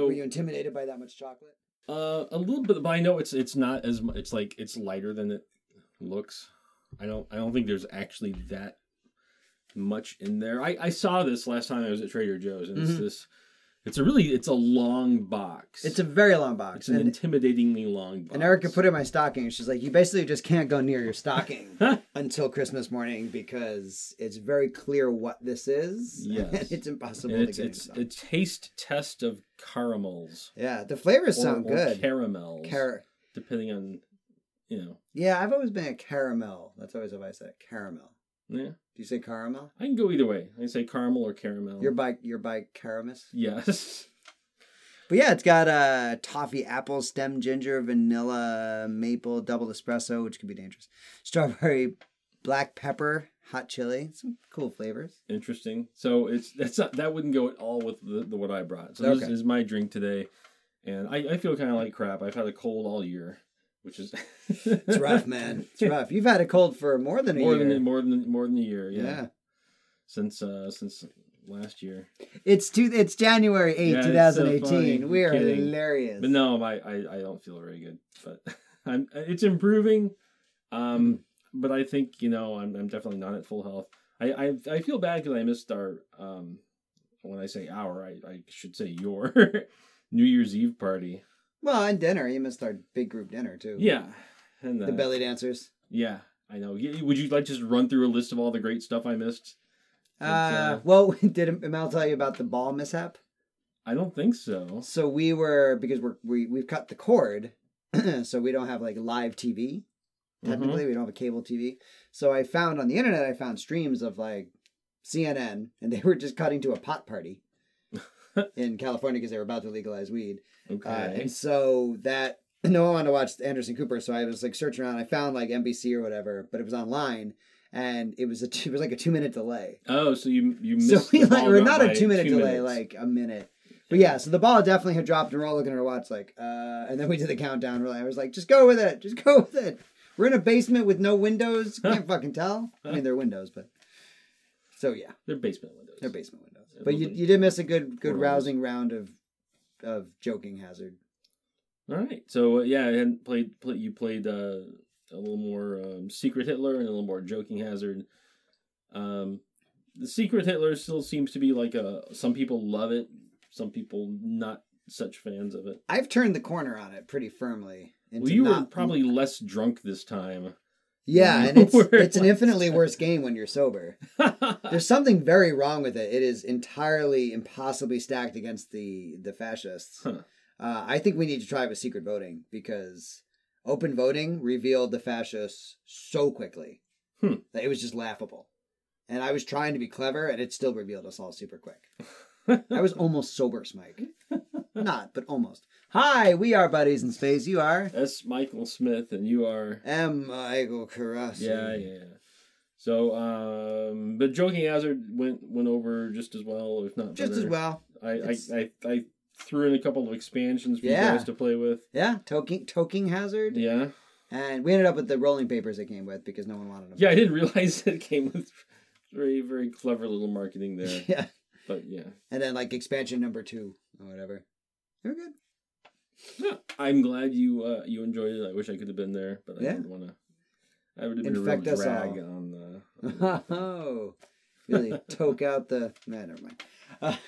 were you intimidated by that much chocolate? A little bit, but I know it's not as much. It's like it's lighter than it looks. I don't think there's actually that much in there. I saw this last time I was at Trader Joe's, and it's a long box. It's a very long box. It's an intimidatingly long box. And Erica put it in my stocking. She's like, you basically just can't go near your stocking until Christmas morning because it's very clear what this is. Yes. And it's impossible and to get it's a taste test of caramels. Yeah, the flavors sound or good. Caramels. Depending on, Yeah, I've always been a caramel. That's always what I said. Caramel. Yeah. Do you say caramel? I can go either way. I can say caramel or caramel. You're by Caramus? Yes. But yeah, it's got toffee, apple, stem, ginger, vanilla, maple, double espresso, which could be dangerous. Strawberry, black pepper, hot chili. Some cool flavors. Interesting. So that wouldn't go at all with the what I brought. So this is my drink today. And I feel kind of like crap. I've had a cold all year. Which is it's rough, man. It's rough. You've had a cold for more than a year. More than a year. Yeah. Since last year. It's January 8th, 2018. So we are hilarious. But no, I don't feel very good. But it's improving. But I think I'm definitely not at full health. I feel bad because I missed our when I say our, I should say your New Year's Eve party. Well, and dinner. You missed our big group dinner, too. Yeah. And the belly dancers. Yeah, I know. Would you like to just run through a list of all the great stuff I missed? Well, did Mel tell you about the ball mishap? I don't think so. So because we've cut the cord, so we don't have like live TV. Technically, we don't have a cable TV. So I found on the internet, streams of like CNN, and they were just cutting to a pot party in California because they were about to legalize weed. Okay. And so that no one wanted to watch Anderson Cooper, so I was like searching around. I found like NBC or whatever, but it was online, and it was like a 2-minute delay. Oh, so you missed. So we or not a 2-minute delay, like a minute. But yeah, so the ball definitely had dropped, and we're all looking at our watch, like, and then we did the countdown. I was like, just go with it. We're in a basement with no windows. Can't fucking tell. I mean, they're windows, but so yeah, they're basement windows. But you did miss a good rousing round of joking hazard. All right, so and you played a little more Secret Hitler and a little more joking hazard. The Secret Hitler still seems to be like some people love it, some people not such fans of it. I've turned the corner on it pretty firmly. Well, you were probably less drunk this time. Yeah, and it's an infinitely worse game when you're sober. There's something very wrong with it. It is entirely impossibly stacked against the fascists. Huh. I think we need to try with secret voting because open voting revealed the fascists so quickly that it was just laughable. And I was trying to be clever, and it still revealed us all super quick. I was almost sober, Smike. Not, but almost. Hi, we are Buddies in Space. You are? S. Michael Smith, and you are? M. Michael Carrassi. Yeah. So, but Joking Hazard went over just as well, if not better. Just as well. I threw in a couple of expansions for you guys to play with. Yeah, Toking Hazard. Yeah. And we ended up with the rolling papers it came with because no one wanted them. Yeah, I didn't realize it came with very, very clever little marketing there. Yeah. But yeah. And then like expansion number 2 or whatever. They were good. Yeah, I'm glad you enjoyed it. I wish I could have been there, but I didn't want to. I would have been Infect a real us drag all. on Oh, really toke out the... Nah, never mind.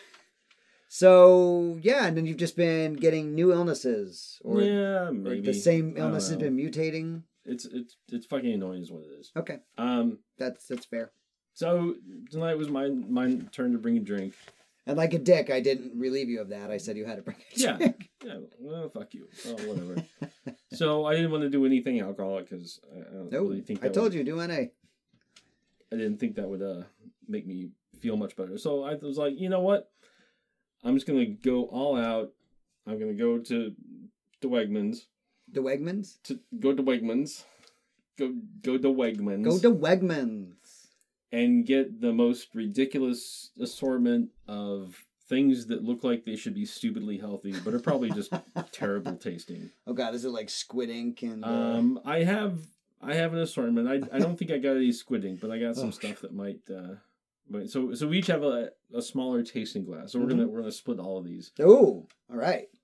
So, yeah, and then you've just been getting new illnesses. Or maybe. Or the same illness has been mutating. It's fucking annoying is what it is. Okay. That's fair. So, tonight was my turn to bring a drink. And like a dick, I didn't relieve you of that. I said you had to bring a drink. Yeah. Well, fuck you. Oh, whatever. So, I didn't want to do anything alcoholic because I don't really think I told you, do NA. I didn't think that would make me feel much better. So, I was like, you know what? I'm just going to go all out. I'm going to go to Wegmans. The Wegmans? Go to Wegmans. Go to Wegmans. Go to Wegmans. And get the most ridiculous assortment of things that look like they should be stupidly healthy, but are probably just terrible tasting. Oh God, is it like squid ink and? I have an assortment. I don't think I got any squid ink, but I got some stuff that might. So we each have a smaller tasting glass. So we're gonna split all of these. Oh, all right.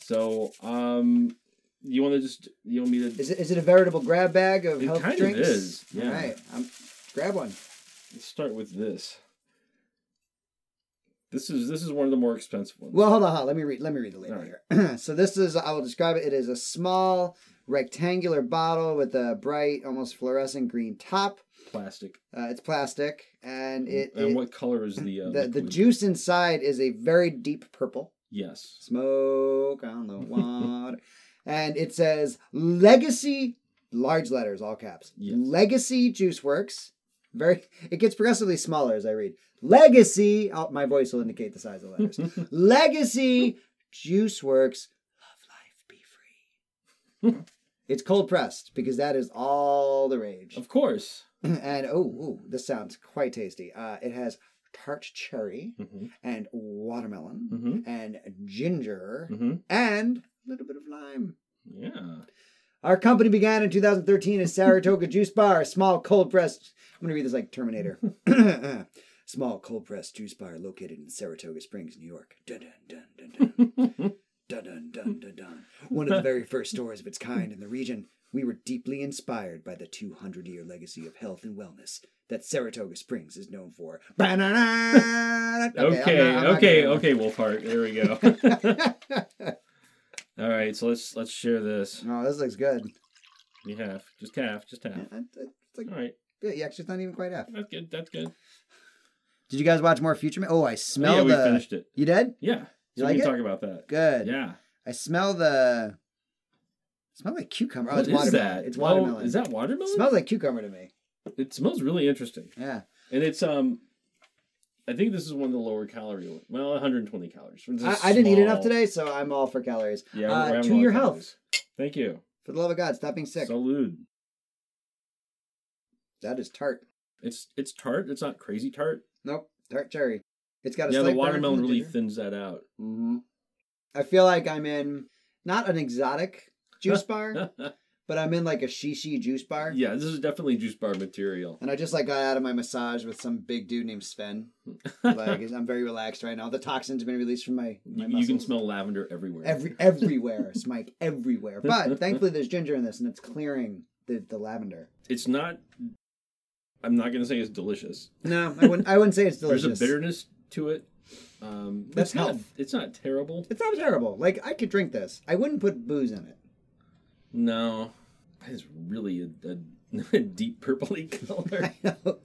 So, you want me to? Is it a veritable grab bag of health kind drinks? Of is. Yeah. All right, grab one. Let's start with this. This is one of the more expensive ones. Well, hold on. Let me read the label Right. here. So this is, I will describe it. It is a small rectangular bottle with a bright, almost fluorescent green top. Plastic. It's plastic, and what color is the the juice inside is a very deep purple. Yes. Smoke on the water, and it says Legacy, large letters, all caps. Yes. Legacy Juice Works. It gets progressively smaller as I read. Legacy. Oh, my voice will indicate the size of the letters. Legacy Juice Works. Love life, be free. It's cold pressed because that is all the rage. Of course. And this sounds quite tasty. It has tart cherry and watermelon and ginger and a little bit of lime. Yeah. Our company began in 2013 as Saratoga Juice Bar, a small cold pressed. I'm going to read this like Terminator. Small cold pressed juice bar located in Saratoga Springs, New York. Dun dun dun dun dun. Dun dun dun dun dun. One of the very first stores of its kind in the region. We were deeply inspired by the 200-year legacy of health and wellness that Saratoga Springs is known for. Okay, Wolfheart. There we go. All right, so let's share this. Oh, this looks good. You have just half. It's like, all right. Good. Yeah, actually, it's not even quite half. That's good. That's good. Did you guys watch more Future Man? Oh, I smell we finished it. You did? Yeah. You So like we can it? talk about that. Good. Yeah. I smell like cucumber. What it's is watermelon. that? It's watermelon. Is that watermelon? It smells like cucumber to me. It smells really interesting. Yeah. And it's I think this is one of the lower calorie ones. Well, 120 calories. I didn't eat enough today, so I'm all for calories. Yeah, we're having to a lot your of health. calories. Thank you. For the love of God, stop being sick. Salud. That is tart. It's tart. It's not crazy tart. Nope. Tart cherry. It's got a the slight watermelon burn from the really ginger. thins that out. Mm-hmm. I feel like I'm in not an exotic juice bar, but I'm in like a shishi juice bar. Yeah, this is definitely juice bar material. And I just got out of my massage with some big dude named Sven. Like I'm very relaxed right now. The toxins have been released from my You can smell lavender everywhere. Everywhere, Smike, everywhere. But thankfully, there's ginger in this, and it's clearing the lavender. It's not. I'm not going to say it's delicious. No, I wouldn't say it's delicious. There's a bitterness to it. That's health. It's not terrible. It's not terrible. Like I could drink this. I wouldn't put booze in it. No, it's really a deep purpley color. I know.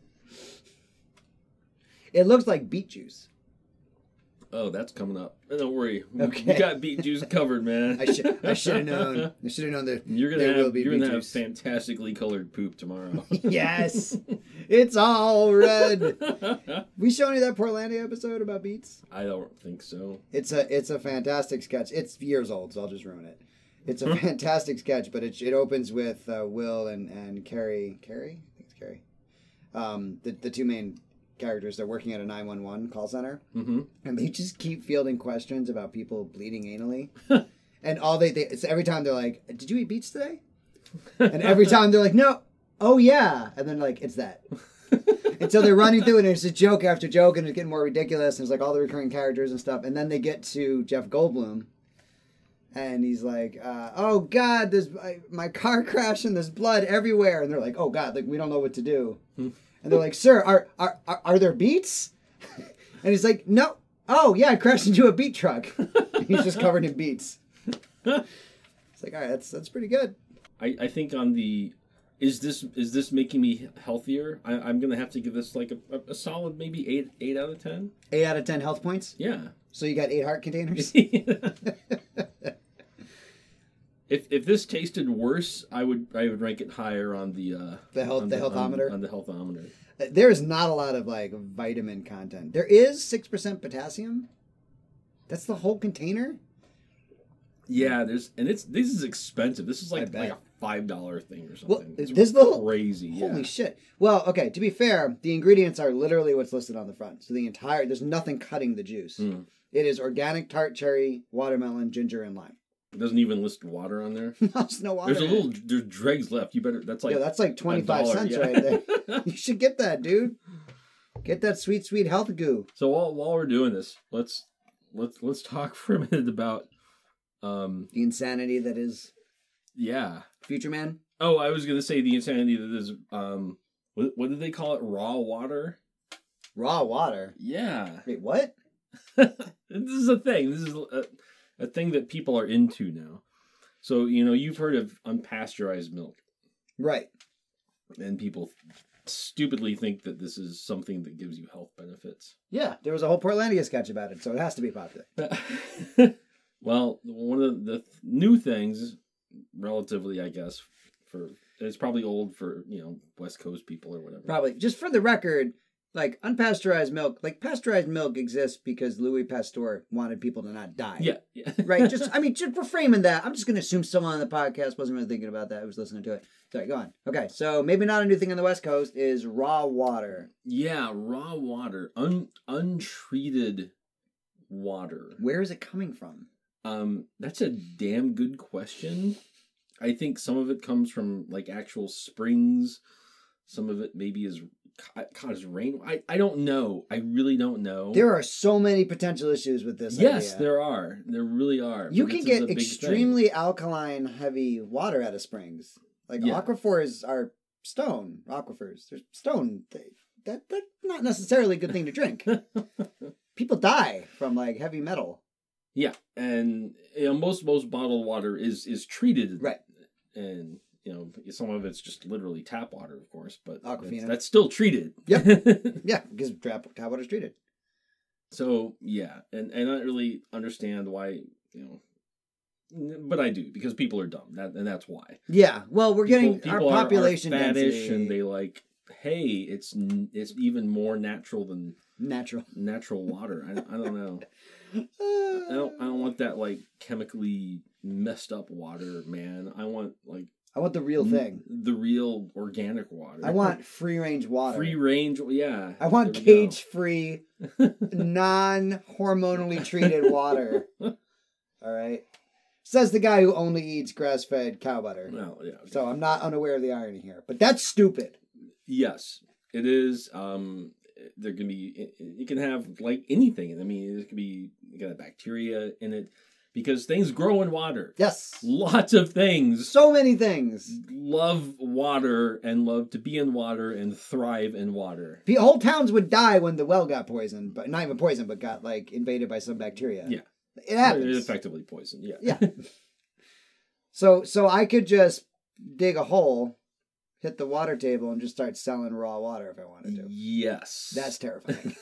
It looks like beet juice. Oh, that's coming up. Don't worry. Okay. You got beet juice covered, man. I should have known. I should have known that You're there will be beet gonna have juice. fantastically colored poop tomorrow. Yes, it's all red. We showing you that Portlandia episode about beets? I don't think so. It's a fantastic sketch. It's years old, so I'll just ruin it. It's a fantastic sketch, but it opens with Will and Carrie. Carrie? I think it's Carrie. The two main characters, they're working at a 911 call center, and they just keep fielding questions about people bleeding anally. And all it's every time they're like, "Did you eat beets today?" And every time they're like, "No." "Oh yeah," and then like it's that. And so they're running through it, and it's just joke after joke, and it's getting more ridiculous. And it's like all the recurring characters and stuff, and then they get to Jeff Goldblum. And he's like, "Oh God, there's my car crashed and there's blood everywhere." And they're like, "Oh God, like we don't know what to do." And they're like, "Sir, are there beets?" And he's like, "No. Oh yeah, I crashed into a beet truck." He's just covered in beets. It's like, all right, that's pretty good. I think on the is this making me healthier? I'm gonna have to give this like a solid maybe 8 out of 10. 8 out of 10 health points. Yeah. So you got 8 heart containers. If this tasted worse, I would rank it higher on the healthometer. On the healthometer. There is not a lot of like vitamin content. There is 6% potassium. That's the whole container. Yeah, this is expensive. This is like a $5 thing or something. Well, it's this little crazy. Holy yeah. shit. Well, okay, to be fair, the ingredients are literally what's listed on the front. So there's nothing cutting the juice. It is organic tart cherry, watermelon, ginger, and lime. It doesn't even list water on there. There's no water. There's dregs left. You better. That's like 25 cents right there. You should get that, dude. Get that sweet, sweet health goo. So while we're doing this, let's talk for a minute about The insanity that is Future Man. Oh, I was gonna say the insanity that is what did they call it? Raw water. Raw water. Yeah. Wait, what? This is a thing. This is a thing that people are into now. So you've heard of unpasteurized milk, right? And people stupidly think that this is something that gives you health benefits. Yeah, there was a whole Portlandia sketch about it, so it has to be popular. Well, one of the new things, relatively, I guess, it's probably old for West Coast people or whatever. Probably. Just for the record, like unpasteurized milk, like pasteurized milk exists because Louis Pasteur wanted people to not die. Yeah. Right. Just for framing that, I'm just going to assume someone on the podcast wasn't really thinking about that. I was listening to it. Sorry, go on. Okay, so maybe not a new thing on the West Coast is raw water. Yeah, raw water, untreated water. Where is it coming from? That's a damn good question. I think some of it comes from like actual springs. Some of it maybe is caught as rain. I don't know. I really don't know. There are so many potential issues with this Yes, idea. there are. There really are. You can get extremely alkaline, heavy water out of springs. Like aquifers are stone aquifers. They're stone. That's not necessarily a good thing to drink. People die from like heavy metal. Yeah, and most bottled water is treated, right? And some of it's just literally tap water, of course, but Aquafina. That's still treated. Yep. Yeah, because tap water is treated. So yeah, and I don't really understand why but I do because people are dumb. That's why. Yeah, well, we're getting people our population are faddish density, and they like, hey, it's even more natural than natural water. I don't know. I don't want that like chemically messed up water, man. I want the real thing. The real organic water. I want free range water. Free range, yeah. I want cage free, non-hormonally treated water. All right. Says the guy who only eats grass-fed cow butter. Well, yeah. Okay. So I'm not unaware of the irony here, but that's stupid. Yes, it is. There can be. You can have like anything. I mean, it could be. You got bacteria in it because things grow in water. Yes, lots of things. So many things love water and love to be in water and thrive in water. Whole towns would die when the well got poisoned, but not even poisoned, but got like invaded by some bacteria. Yeah. It happens. It's effectively poison, yeah. Yeah. So I could just dig a hole, hit the water table, and just start selling raw water if I wanted to. Yes. That's terrifying.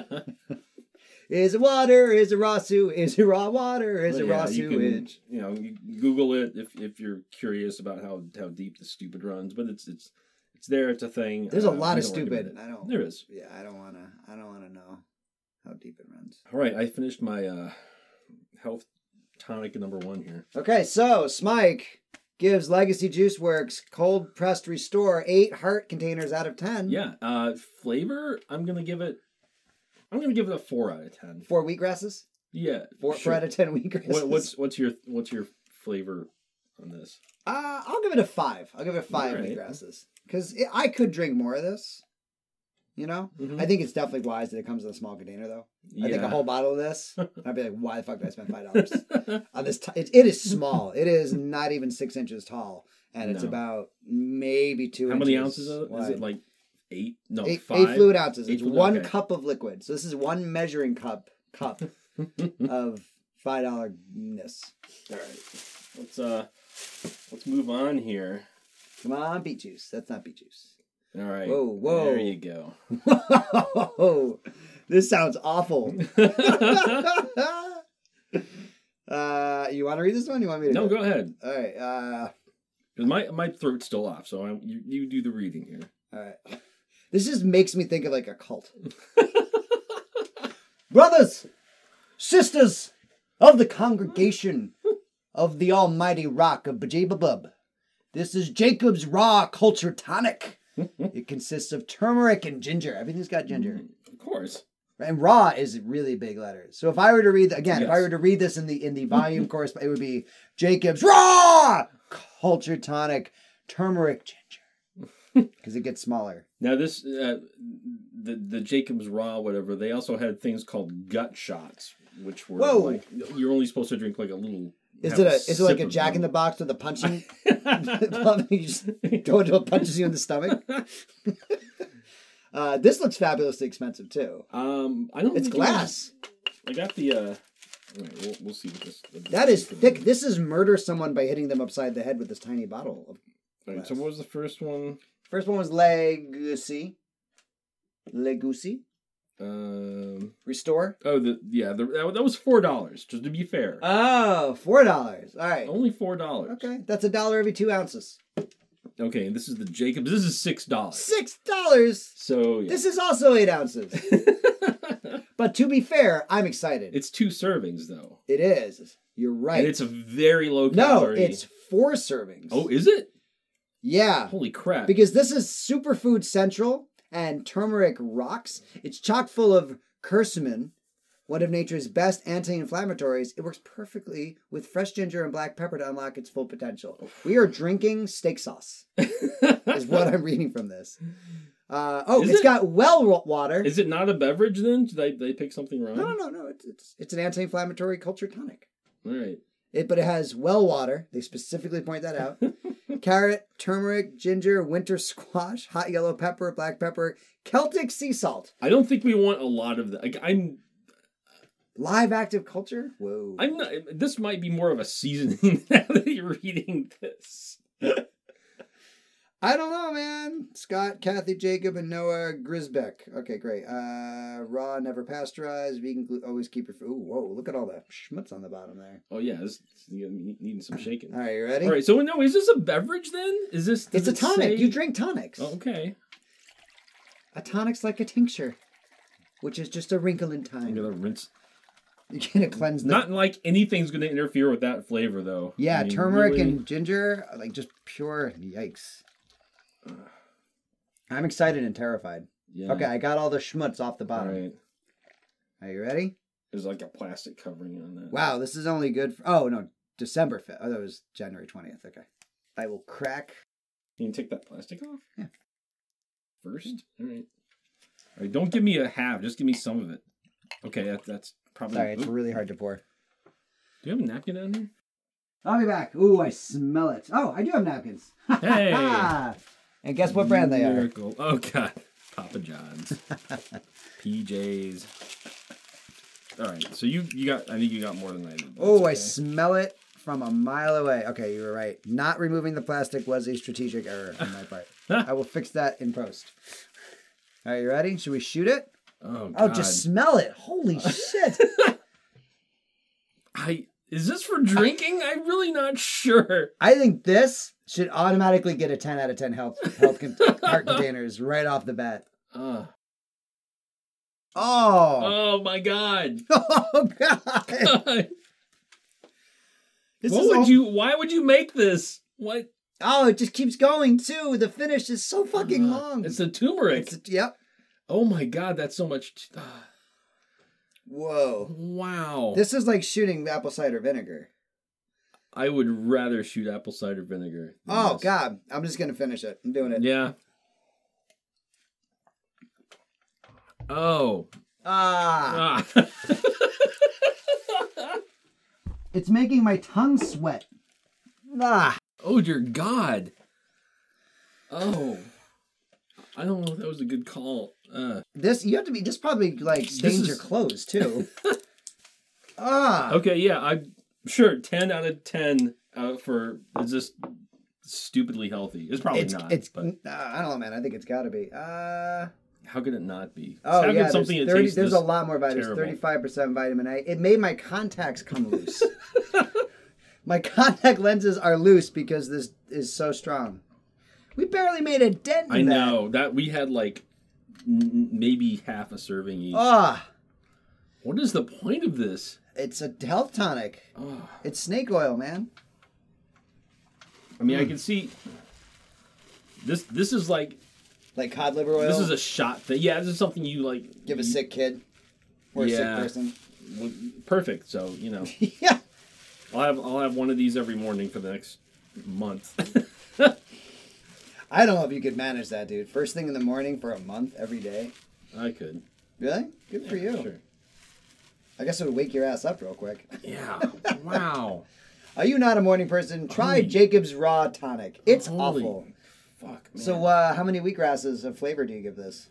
Is it water? Is it raw sewage? Is it raw water? Is it raw sewage? You Google it if you're curious about how deep the stupid runs, but it's there. It's a thing. There's a lot of stupid. There is. Yeah, I don't wanna know how deep it runs. All right, I finished my health tonic number 1 here. Okay, so Smike gives Legacy Juice Works Cold Pressed Restore 8 heart containers out of 10. Yeah, flavor, I'm gonna give it a 4 out of 10. 4 wheatgrasses? Yeah, 4 out of 10 wheatgrasses. What's your flavor on this? I'll give it a 5. I'll give it 5 wheatgrasses because I could drink more of this. Mm-hmm. I think it's definitely wise that it comes in a small container, though. Yeah. I think a whole bottle of this, I'd be like, why the fuck did I spend $5 on this? It is small. It is not even 6 inches tall, and it's about maybe 2 inches. How many ounces is it? Like 8? No, 5? 8 fluid ounces. It's 1 cup of liquid. So this is 1 measuring cup of $5-ness. All right, let's move on here. Come on, beet juice. That's not beet juice. All right. Whoa. There you go. Whoa. This sounds awful. You want to read this one? You want me to? No, go ahead. All right. Because my throat's still off, so you do the reading here. All right. This just makes me think of like a cult. Brothers, sisters of the congregation of the almighty rock of Bajababub, this is Jacob's Raw Culture Tonic. It consists of turmeric and ginger. Everything's got ginger. Of course. And raw is really big letters. So if I were to read if I were to read this in the volume course, it would be Jacob's Raw Culture Tonic Turmeric Ginger. Because it gets smaller. Now this the Jacob's Raw, whatever, they also had things called gut shots, which were like you're only supposed to drink like a little Is it like a Jack in the Box with a punching glove? You just go into it, punches you in the stomach. This looks fabulously expensive too. I don't. It's glass. I got the. We'll see what this. That is thick. This is murder someone by hitting them upside the head with this tiny bottle of glass. Right, so what was the first one? First one was Legacy. Restore. Oh, that was $4. Just to be fair. Oh, $4. All right. Only $4. Okay, that's $1 every 2 ounces. Okay, and this is the Jacobs. This is $6. $6. So yeah. This is also 8 ounces. But to be fair, I'm excited. It's 2 servings though. It is. You're right. And it's a very low calorie. No, it's 4 servings. Oh, is it? Yeah. Holy crap! Because this is Superfood Central and Turmeric Rocks. It's chock full of curcumin, one of nature's best anti-inflammatories. It works perfectly with fresh ginger and black pepper to unlock its full potential. We are drinking steak sauce, is what I'm reading from this. It's got well water. Is it not a beverage then? Did they pick something wrong? No. It's an anti-inflammatory culture tonic. All right. But it has well water. They specifically point that out. Carrot, turmeric, ginger, winter squash, hot yellow pepper, black pepper, Celtic sea salt. I don't think we want a lot of that. I'm live active culture. Whoa. I'm not. This might be more of a seasoning now that you're reading this. I don't know, man. Scott, Kathy, Jacob, and Noah Grisbeck. Okay, great. Raw, never pasteurized, vegan, always keep your food. Ooh, whoa, look at all the schmutz on the bottom there. Oh, yeah, you're needing some shaking. All right, you ready? All right, so no, is this a beverage then? Is this? It's a tonic. Say... You drink tonics. Oh, okay. A tonic's like a tincture, which is just a wrinkle in time. I'm gonna rinse. You're gonna cleanse them. Not like anything's gonna interfere with that flavor, though. Yeah, turmeric and ginger, like just pure. Yikes. I'm excited and terrified. Yeah. Okay, I got all the schmutz off the bottom. All right. Are you ready? There's like a plastic covering on that. Wow, this is only good for... Oh, no, December 5th. Oh, that was January 20th. Okay. I will crack... Can you take that plastic off? Yeah. First? All right, don't give me a half. Just give me some of it. Okay, that's probably... Sorry, it's really hard to pour. Do you have a napkin down here? I'll be back. Ooh, I smell it. Oh, I do have napkins. Hey! And guess what brand they are? Oh, God. Papa John's. PJ's. All right. So you got, I think you got more than I did. Oh, okay. I smell it from a mile away. Okay, you were right. Not removing the plastic was a strategic error on my part. I will fix that in post. All right, you ready? Should we shoot it? Oh, God. Oh, just smell it. Holy shit. Is this for drinking? I'm really not sure. I think this should automatically get a 10 out of 10 heart containers right off the bat. Oh my God. Oh God. Why would you make this? What? Oh, it just keeps going too. The finish is so fucking long. It's a turmeric. Yep. Oh my God, that's so much. Whoa. Wow. This is like shooting apple cider vinegar. I would rather shoot apple cider vinegar. Oh, God. I'm just going to finish it. I'm doing it. Yeah. Oh. It's making my tongue sweat. Oh, dear God. Oh. I don't know if that was a good call. This probably like stains your clothes too. Okay, yeah, I'm sure 10 out of 10 for it's just stupidly healthy. It's probably not. I don't know, man. I think it's got to be. How could it not be? Oh, yeah, there's a lot more vitamins. 35% vitamin A. It made my contacts come loose. My contact lenses are loose because this is so strong. We barely made a dent in that. I know. That we had like maybe half a serving each. What is the point of this? It's a health tonic. It's snake oil, man. I mean, I can see this is like cod liver oil. This is a shot thing. Yeah, this is something you like give a sick kid or a sick person. Perfect. So, Yeah. I'll have one of these every morning for the next month. I don't know if you could manage that, dude. First thing in the morning for a month every day. I could. Really? Good for you. Sure. I guess it would wake your ass up real quick. Yeah. Wow. Are you not a morning person? Try Holy- Jacob's Raw Tonic. It's Holy awful. Fuck, man. So, how many wheatgrasses of flavor do you give this?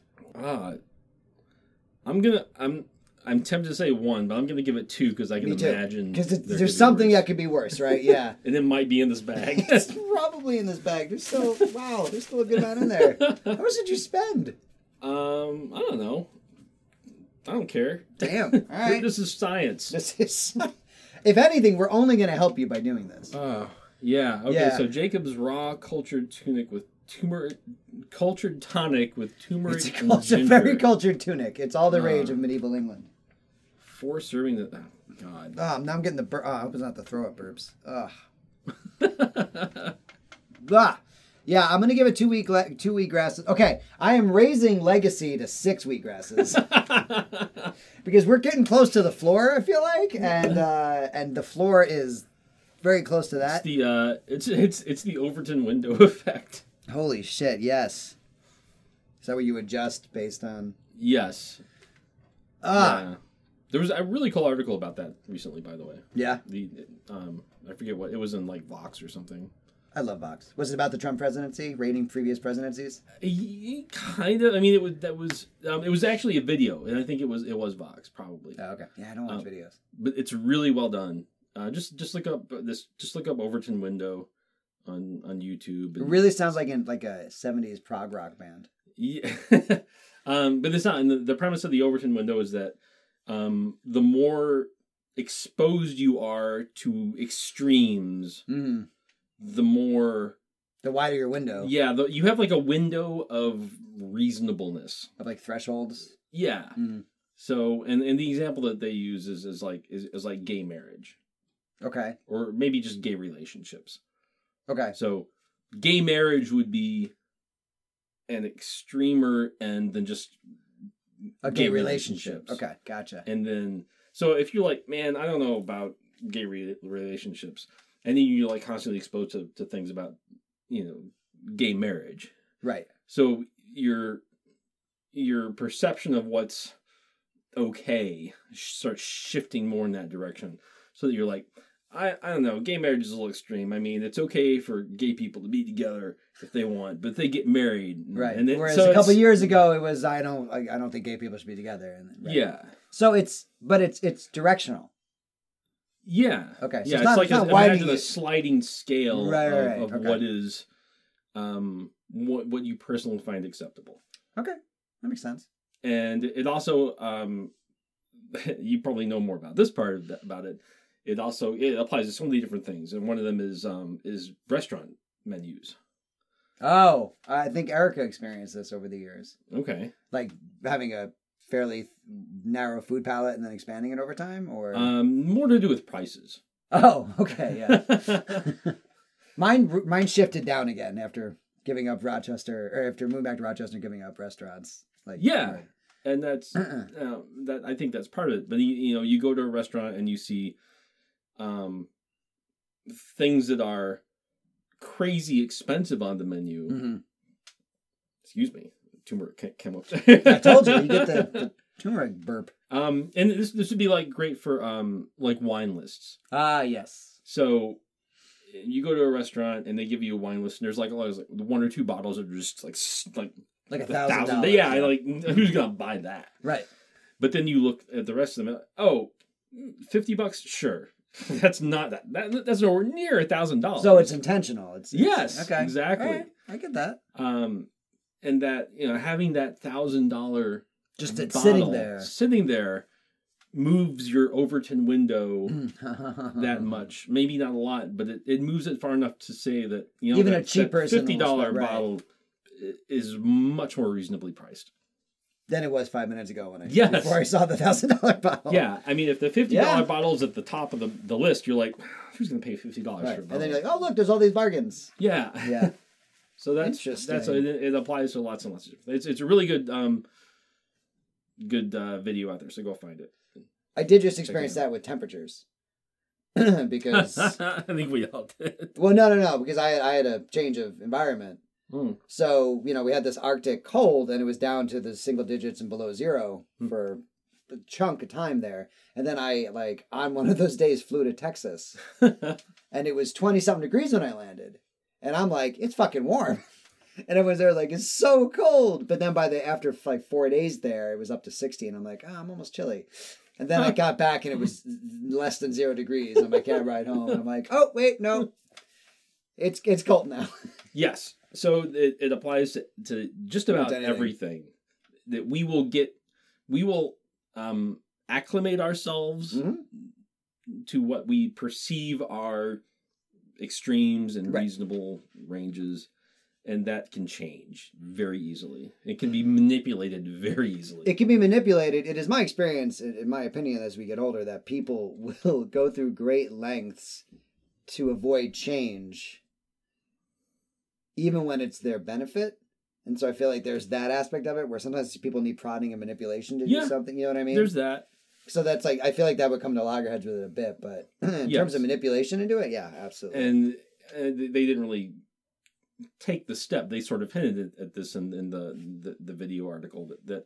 I'm tempted to say 1, but I'm gonna give it 2 because I can Me too. imagine Because there could be there's something worse. that could be worse, right? Yeah. And it might be in this bag. It's probably in this bag. There's still a good amount in there. How much did you spend? I don't know. I don't care. Damn. All right. This is science. This is. If anything, we're only going to help you by doing this. Yeah. Okay. Yeah. So Jacob's Raw cultured tonic with cultured tonic with turmeric It's and a ginger. very cultured tunic. It's all the rage of medieval England. 4 serving the. Oh, God. Now I'm getting the. I hope it's not the throw up burps. Ah. Yeah, I'm gonna give it 2 wheatgrasses. Okay, I am raising legacy to 6 wheatgrasses because we're getting close to the floor. I feel like, and the floor is very close to that. It's the Overton window effect. Holy shit! Yes. Is that where you adjust based on? Yes. Yeah. There was a really cool article about that recently, by the way. Yeah. I forget what it was in, like Vox or something. I love Vox. Was it about the Trump presidency, rating previous presidencies? Kind of. I mean, it was actually a video, and I think it was Vox probably. Oh, okay. Yeah, I don't watch videos. But it's really well done. Just look up Overton window on YouTube. It really sounds like a 70s prog rock band. Yeah. But it's not. And the premise of the Overton window is that the more exposed you are to extremes, the wider your window. Yeah, you have like a window of reasonableness. Of like thresholds. Yeah. Mm-hmm. So, and the example that they use is like gay marriage. Okay. Or maybe just gay relationships. Okay. So, gay marriage would be an extremer end than just a gay relationship. Okay, gotcha. And then, so if you're like, man, I don't know about gay relationships, and then you're like constantly exposed to things about, gay marriage. Right. So your perception of what's okay starts shifting more in that direction. So that you're like, I don't know, gay marriage is a little extreme. I mean, it's okay for gay people to be together if they want, but if they get married. Right. And whereas a couple years ago, it was, I don't think gay people should be together. And right. Yeah. So it's directional. Yeah. Okay. So yeah, it's like imagine a sliding scale of okay. what is, what you personally find acceptable. Okay, that makes sense. And it also, you probably know more about this part about it. It applies to so many different things, and one of them is restaurant menus. Oh, I think Erica experienced this over the years. Okay. Like having a fairly narrow food palette and then expanding it over time, or more to do with prices. Oh, okay, yeah. Mine shifted down again after giving up Rochester, or after moving back to Rochester and giving up restaurants. Like right. And that's that. I think that's part of it. But you go to a restaurant and you see things that are crazy expensive on the menu. Mm-hmm. Excuse me, turmeric came up. I told you get the turmeric burp. And this would be like great for like wine lists. Ah, yes. So you go to a restaurant and they give you a wine list, and there's like 1 or 2 bottles that are just like $1,000. Yeah, like who's gonna buy that? Right. But then you look at the rest of them. Oh, $50? Sure. That's not that's nowhere near $1,000. So it's intentional. It's yes, okay, exactly. Right. I get that. And that having that $1,000 just bottle sitting there moves your Overton window that much. Maybe not a lot, but it moves it far enough to say that even that, a cheap person $50 bottle is much more reasonably priced than it was 5 minutes ago before I saw the $1,000 bottle. Yeah, I mean, if the $50 bottle is at the top of the list, you're like, who's going to pay $50 for a bottle? And then you're like, oh look, there's all these bargains. Yeah, yeah. So that's it applies to lots and lots of different. It's a really good video out there. So go find it. I did just experience that with temperatures. Because I think we all did. Well, no, because I had a change of environment. So, we had this Arctic cold and it was down to the single digits and below zero for a chunk of time there. And then I, like, on one of those days flew to Texas. And it was 20-something degrees when I landed. And I'm like, it's fucking warm. And everyone's there like, it's so cold. But then after like 4 days there, it was up to 60. And I'm like, I'm almost chilly. And then I got back and it was less than 0 degrees on my cab ride home. And I'm like, oh, wait, no. It's cold now. Yes. So it applies to just about everything that we will acclimate ourselves to what we perceive are extremes and reasonable ranges. And that can change very easily. It can be manipulated very easily. It can be manipulated. It is my experience, in my opinion, as we get older, that people will go through great lengths to avoid change, even when it's their benefit. And so I feel like there's that aspect of it where sometimes people need prodding and manipulation to do something. You know what I mean? There's that. So that's like, I feel like that would come to loggerheads with it a bit. But in terms of manipulation into it, yeah, absolutely. And they didn't really take the step. They sort of hinted at this in the video article that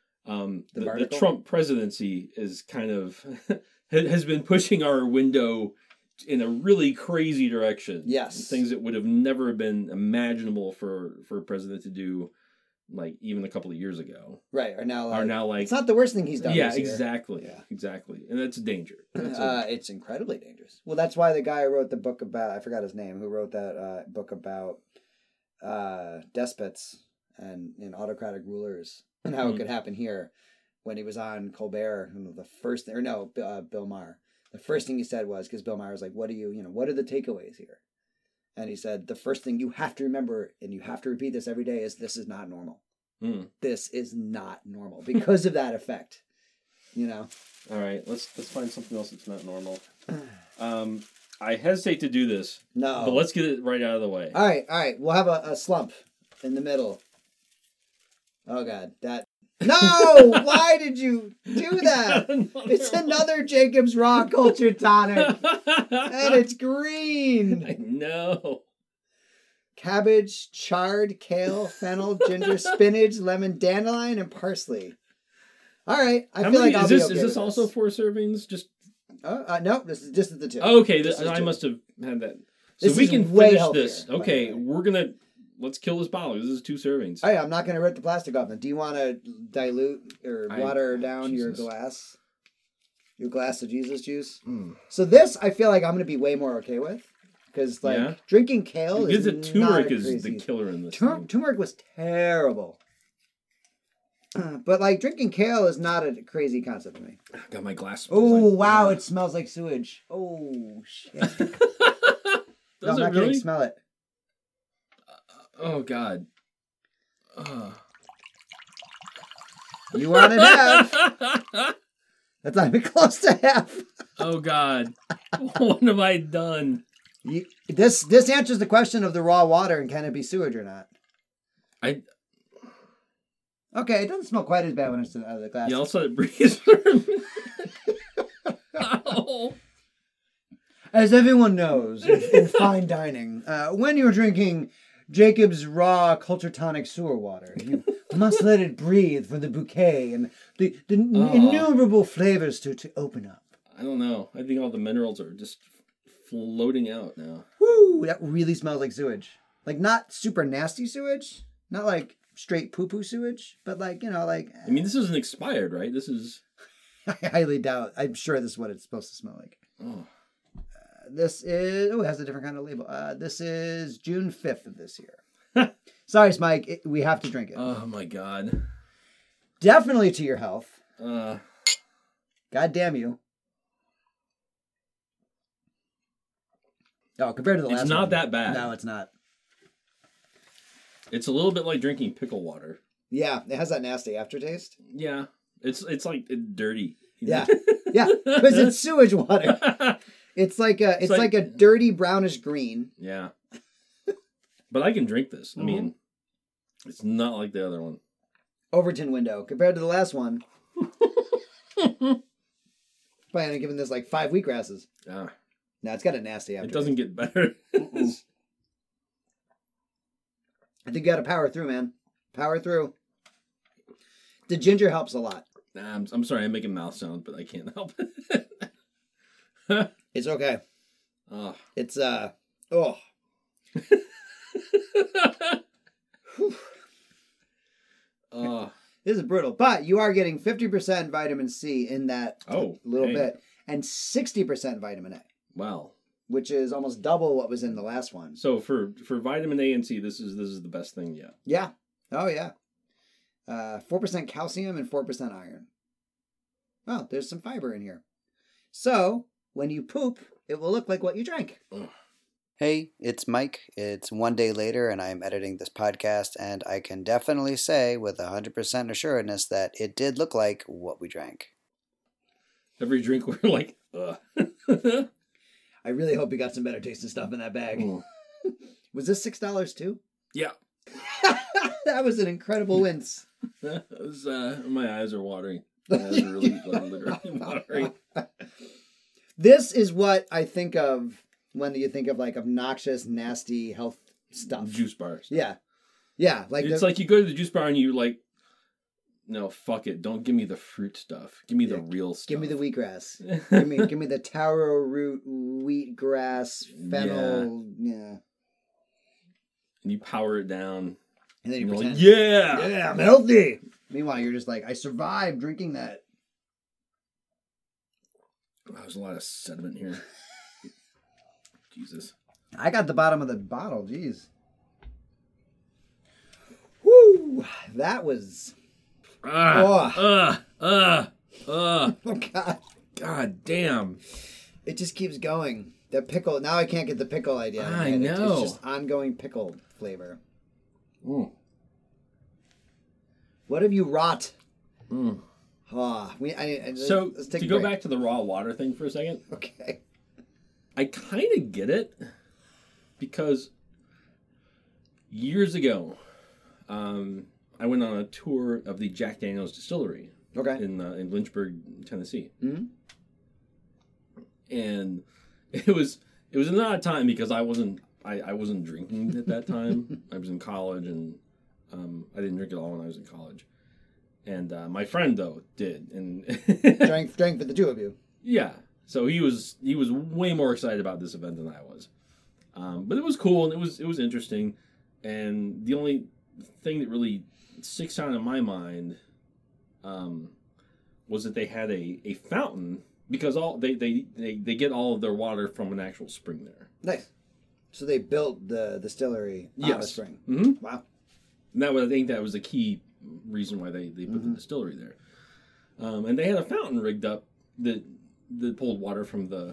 the Trump presidency is kind of has been pushing our window in a really crazy direction. Yes, things that would have never been imaginable for a president to do, like even a couple of years ago. Right, are now like it's not the worst thing he's done. Yeah, exactly. Yeah. Exactly, and that's a danger. It's incredibly dangerous. Well, that's why the guy who wrote the book about, I forgot his name, who wrote that book about despots and autocratic rulers and how it could happen here, when he was on Colbert, Bill Maher. The first thing he said was, because Bill Maher was like, what are the takeaways here? And he said, the first thing you have to remember, and you have to repeat this every day, is this is not normal. This is not normal because of that effect. All right, let's find something else that's not normal. I hesitate to do this. No. But let's get it right out of the way. All right. We'll have a slump in the middle. Oh, God. No! Why did you do that? It's another Jacob's Raw Culture Tonic. And it's green. I know. Cabbage, chard, kale, fennel, ginger, spinach, lemon, dandelion, and parsley. All right. I feel like I'll be okay with this. Is this also 4 servings? Just... no, this is just the 2. Oh, okay, I must have had that. So we can finish this. Okay, let's kill this bottle. This is 2 servings. Oh, yeah, I'm not going to rip the plastic off. Do you want to dilute or water down your glass? Your glass of Jesus juice? So this, I feel like I'm going to be way more okay with. Because, drinking kale is not turmeric is the killer in this turmeric was terrible. But, drinking kale is not a crazy concept to me. Got my glass. Oh, wow, it smells like sewage. Oh, shit. No, I'm not kidding. Smell it. Oh, God. You want it half. That's not even close to half. Oh, God. What have I done? This answers the question of the raw water and can it be sewage or not. Okay, it doesn't smell quite as bad when it's out of the glass. Yeah, also it breathes for me. Oh. As everyone knows in fine dining, when you're drinking Jacob's Raw Culture Tonic sewer water, you must let it breathe for the bouquet and the innumerable flavors to open up. I don't know. I think all the minerals are just floating out now. Woo! That really smells like sewage. Not super nasty sewage. Not straight poo-poo sewage, but I mean, this isn't expired, right? This is... I highly doubt. I'm sure this is what it's supposed to smell like. Oh. This is... Oh, it has a different kind of label. This is June 5th of this year. Sorry, Smike. We have to drink it. Oh, my God. Definitely to your health. God damn you. Oh, compared to the last one. It's not that bad. No, it's not. It's a little bit like drinking pickle water. Yeah, it has that nasty aftertaste. Yeah, it's dirty. Yeah, yeah, because it's sewage water. It's like a dirty brownish green. Yeah, but I can drink this. I mean, it's not like the other one. Overton window compared to the last one. Probably giving this 5 wheatgrasses. Yeah. No, it's got a nasty aftertaste. It doesn't get better. I think you got to power through, man. Power through. The ginger helps a lot. I'm sorry, I'm making mouth sounds, but I can't help it. It's okay. Oh. It's oh. This is brutal, but you are getting 50% vitamin C in that little bit, and 60% vitamin A. Wow, which is almost double what was in the last one. So for vitamin A and C, this is the best thing yet. Yeah. Oh yeah. 4% calcium and 4% iron. Oh, there's some fiber in here. So when you poop, it will look like what you drank. Ugh. Hey, it's Mike. It's one day later and I'm editing this podcast, and I can definitely say with 100% assuredness that it did look like what we drank. Every drink we're like, ugh. I really hope you got some better tasting stuff in that bag. Was this $6 too? Yeah. That was an incredible wince. That was, my eyes are watering. My eyes are really literally watering. This is what I think of when you think of like obnoxious, nasty health stuff. Juice bars. Yeah. Yeah. Like it's like you go to the juice bar and you like, no, fuck it. Don't give me the fruit stuff. Give me the real stuff. Give me the wheatgrass. give me the taro root, wheatgrass, fennel. Yeah. And you power it down. And then you pretend, like, yeah, I'm healthy. Meanwhile, you're just like, I survived drinking that. Wow, there's a lot of sediment here. Jesus. I got the bottom of the bottle. Jeez. Woo! That was. Oh God. God damn. It just keeps going. The pickle. Now I can't get the pickle idea. I know. It's just ongoing pickle flavor. Mm. What have you wrought? Mm. So to go back to the raw water thing for a second. Okay. I kind of get it because years ago, I went on a tour of the Jack Daniel's distillery. Okay. In Lynchburg, Tennessee. Mm-hmm. And it was an odd time because I wasn't drinking at that time. I was in college, and I didn't drink at all when I was in college. And my friend though did, and drank for the two of you. Yeah, so he was way more excited about this event than I was. But it was cool and it was interesting. And the only thing that really sticks out in my mind was that they had a fountain, because they get all of their water from an actual spring there. Nice. So they built the distillery on a spring. Mm-hmm. Wow. And I think that was the key reason why they put the distillery there. And they had a fountain rigged up that pulled water from the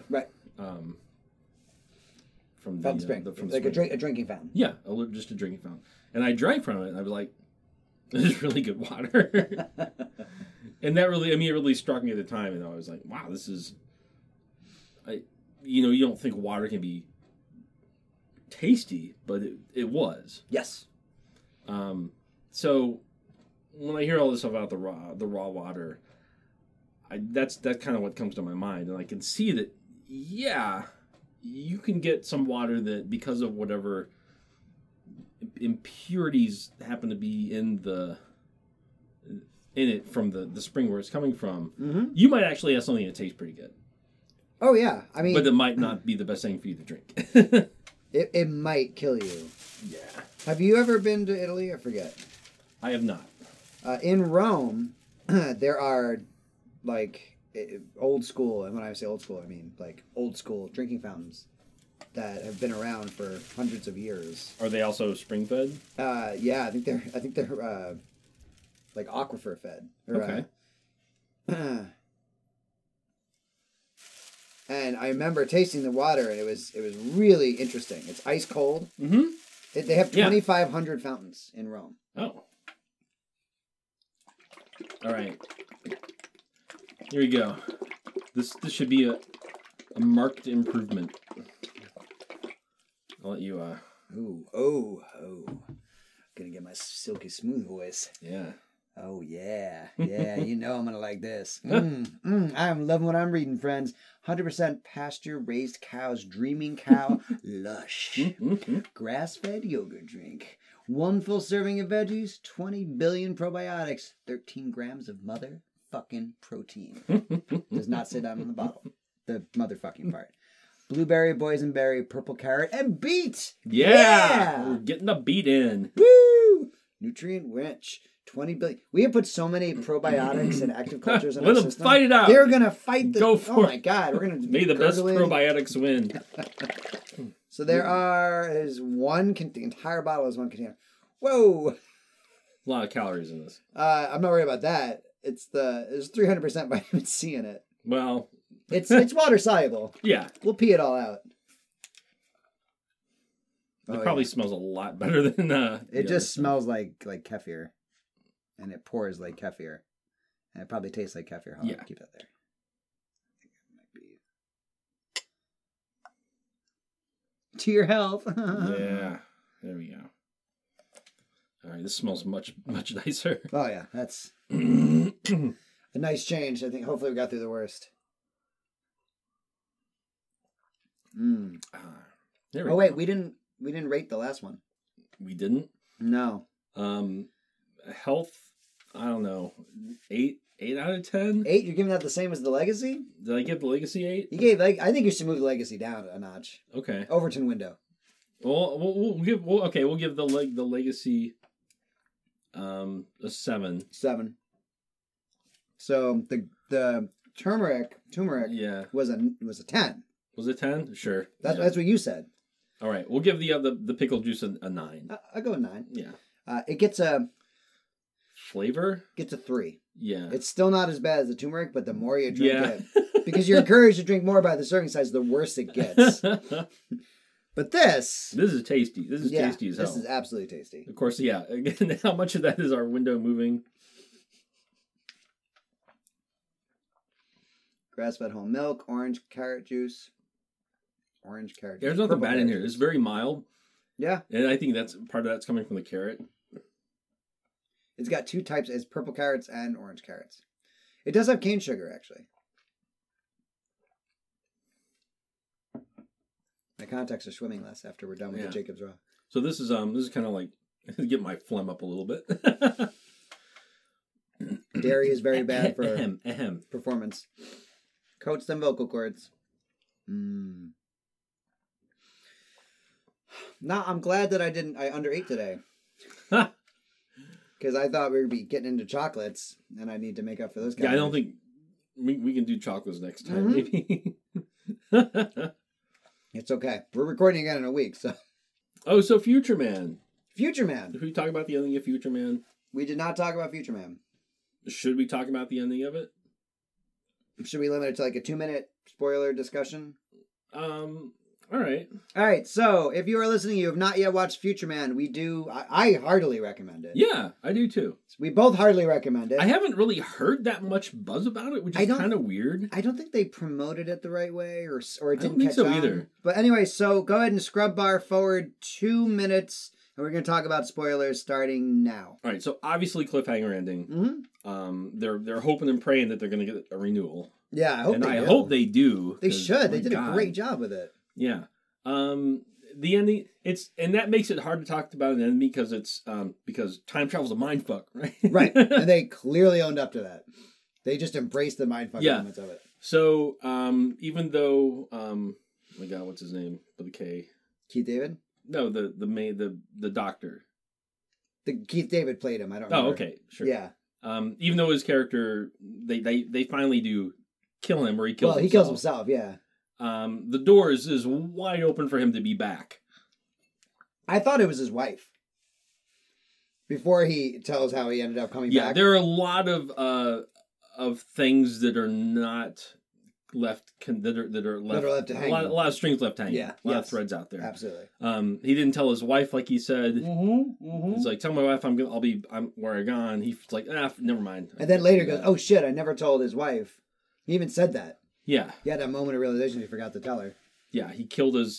from the spring, from like spring. a drinking fountain. Yeah, just a drinking fountain. And I drank from it, and I was like, "This is really good water." And that really, it really struck me at the time, and I was like, "Wow, this is." You don't think water can be tasty, but it was. Yes. So when I hear all this about the raw water, that's kind of what comes to my mind, and I can see that. Yeah, you can get some water that, because of whatever impurities happen to be in it from the spring where it's coming from, you might actually have something that tastes pretty good. Oh yeah, I mean, but it might not be the best thing for you to drink. it might kill you. Yeah. Have you ever been to Italy? I forget. I have not. In Rome, there are like old school, and when I say old school, I mean like old school drinking fountains that have been around for hundreds of years. Are they also spring fed? Yeah, I think they're like aquifer fed. Okay. And I remember tasting the water, and it was really interesting. It's ice cold. Mm-hmm. They have 2,500 fountains in Rome. Oh. All right. Here we go. This should be a marked improvement. I'll let you. Oh. Gonna get my silky smooth voice. Yeah. Oh yeah. You know I'm gonna like this. I'm loving what I'm reading, friends. 100% pasture raised cows, dreaming cow, lush, grass-fed yogurt drink. 1 full serving of veggies, 20 billion probiotics, 13 grams of mother, fucking protein. Does not say that on the bottle. The motherfucking part. Blueberry, boysenberry, purple carrot, and beet. Yeah! We're getting the beet in. Woo! Nutrient rich. 20 billion. We have put so many probiotics and active cultures in our Let them system. fight it out. They're gonna fight the. Go for oh it. my god, we're gonna. May the best probiotics win. So is one. The entire bottle is one container. Whoa! A lot of calories in this. I'm not worried about that. There's 300% vitamin C in it. Well, It's water soluble. yeah. We'll pee it all out. It probably smells a lot better than It just smells like kefir, and it pours like kefir, and it probably tastes like kefir. Hold on, keep that there. To your health. Yeah, there we go. All right, this smells much nicer. Oh yeah, that's a nice change. I think hopefully we got through the worst. There we go. Wait, go. we didn't rate the last one. We didn't? No. Health, I don't know. 8 out of 10? 8? You're giving that the same as the Legacy? Did I give the Legacy 8? You gave I think you should move the Legacy down a notch. Okay. Overton window. Well, we'll give the Legacy a 7. 7. So the turmeric was a 10. Was it 10? Sure. That's what you said. All right, we'll give the pickle juice a 9. I'll go a 9. Yeah. It gets a flavor. Gets a 3. Yeah. It's still not as bad as the turmeric, but the more you drink it, because you're encouraged to drink more by the serving size, the worse it gets. But this is tasty. This is tasty as hell. This is absolutely tasty. Of course, yeah. Again, how much of that is our window moving? Grass-fed whole milk, orange carrot juice. There's nothing bad in here. It's very mild. Yeah. And I think part of that's coming from the carrot. It's got 2 types. It's purple carrots and orange carrots. It does have cane sugar, actually. My contacts are swimming less after we're done with the Jacob's Raw. So this is kind of like get my phlegm up a little bit. Dairy is very bad for performance. Coats them vocal cords. Now I'm glad that I underate today. Because I thought we would be getting into chocolates, and I need to make up for those guys. Yeah, I don't think we can do chocolates next time. Maybe. It's okay. We're recording again in a week, so. Oh, so Future Man. Future Man. Did we talk about the ending of Future Man? We did not talk about Future Man. Should we talk about the ending of it? Should we limit it to like a 2-minute spoiler discussion? All right. All right. So, if you are listening, you have not yet watched Future Man. I heartily recommend it. Yeah, I do too. We both heartily recommend it. I haven't really heard that much buzz about it, which is kind of weird. I don't think they promoted it the right way, or it didn't catch on. Either. But anyway, so go ahead and scrub bar forward 2 minutes, and we're going to talk about spoilers starting now. All right. So obviously, cliffhanger ending. Mm-hmm. They're hoping and praying that they're going to get a renewal. Yeah, I hope they do. They should. They did a great job with it. Yeah. The ending, and that makes it hard to talk about an ending because it's because time travel's a mindfuck, right? Right. And they clearly owned up to that. They just embraced the mindfuck elements of it. So, even though oh my God, what's his name with a K? Keith David? No, the doctor. Keith David played him. I don't know. Oh, okay, sure. Yeah. Even though his character, they finally do kill him, or he kills himself. He kills himself, yeah. The door is wide open for him to be back. I thought it was his wife. Before he tells how he ended up coming back. Yeah, there are a lot of things that are not left that are left to hang. A lot of strings left hanging. Yeah, a lot of threads out there. Absolutely. He didn't tell his wife, like he said. Mm-hmm. He's like, "Tell my wife I'm where I gone." He's like, never mind. And then later goes, "Oh shit, I never told his wife." He even said that. Yeah. He had that moment of realization he forgot to tell her. Yeah, he killed his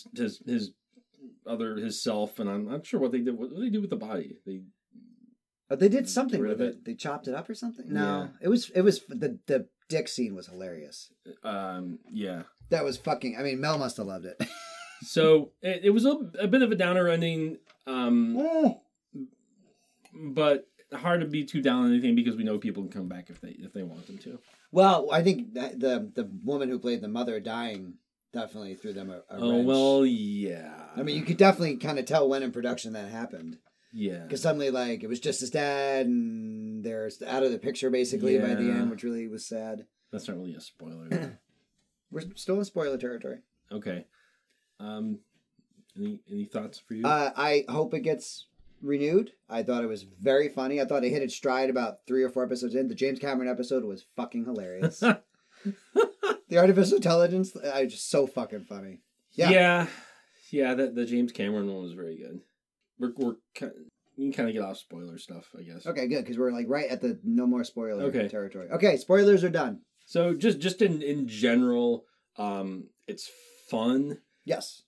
self, and I'm not sure what they did. What did they do with the body? They did something with it. They chopped it up or something. No, it was the dick scene was hilarious. Yeah, that was fucking. I mean, Mel must have loved it. So it was a bit of a downer ending, but hard to be too down on anything because we know people can come back if they want them to. Well, I think that the woman who played the mother dying definitely threw them a wrench. Well, yeah. I mean, you could definitely kind of tell when in production that happened. Yeah. Because suddenly, like, it was just his dad, and they're out of the picture, basically, by the end, which really was sad. That's not really a spoiler. We're still in spoiler territory. Okay. Any thoughts for you? I hope it gets renewed. I thought it was very funny. I thought it hit its stride about 3 or 4 episodes in. The James Cameron episode was fucking hilarious. The artificial intelligence, just so fucking funny. Yeah. The James Cameron one was very good. We can kind of get off spoiler stuff, I guess. Okay, good, because we're like right at the no more spoiler Okay. territory. Okay, spoilers are done. So just in general, it's fun. Yes.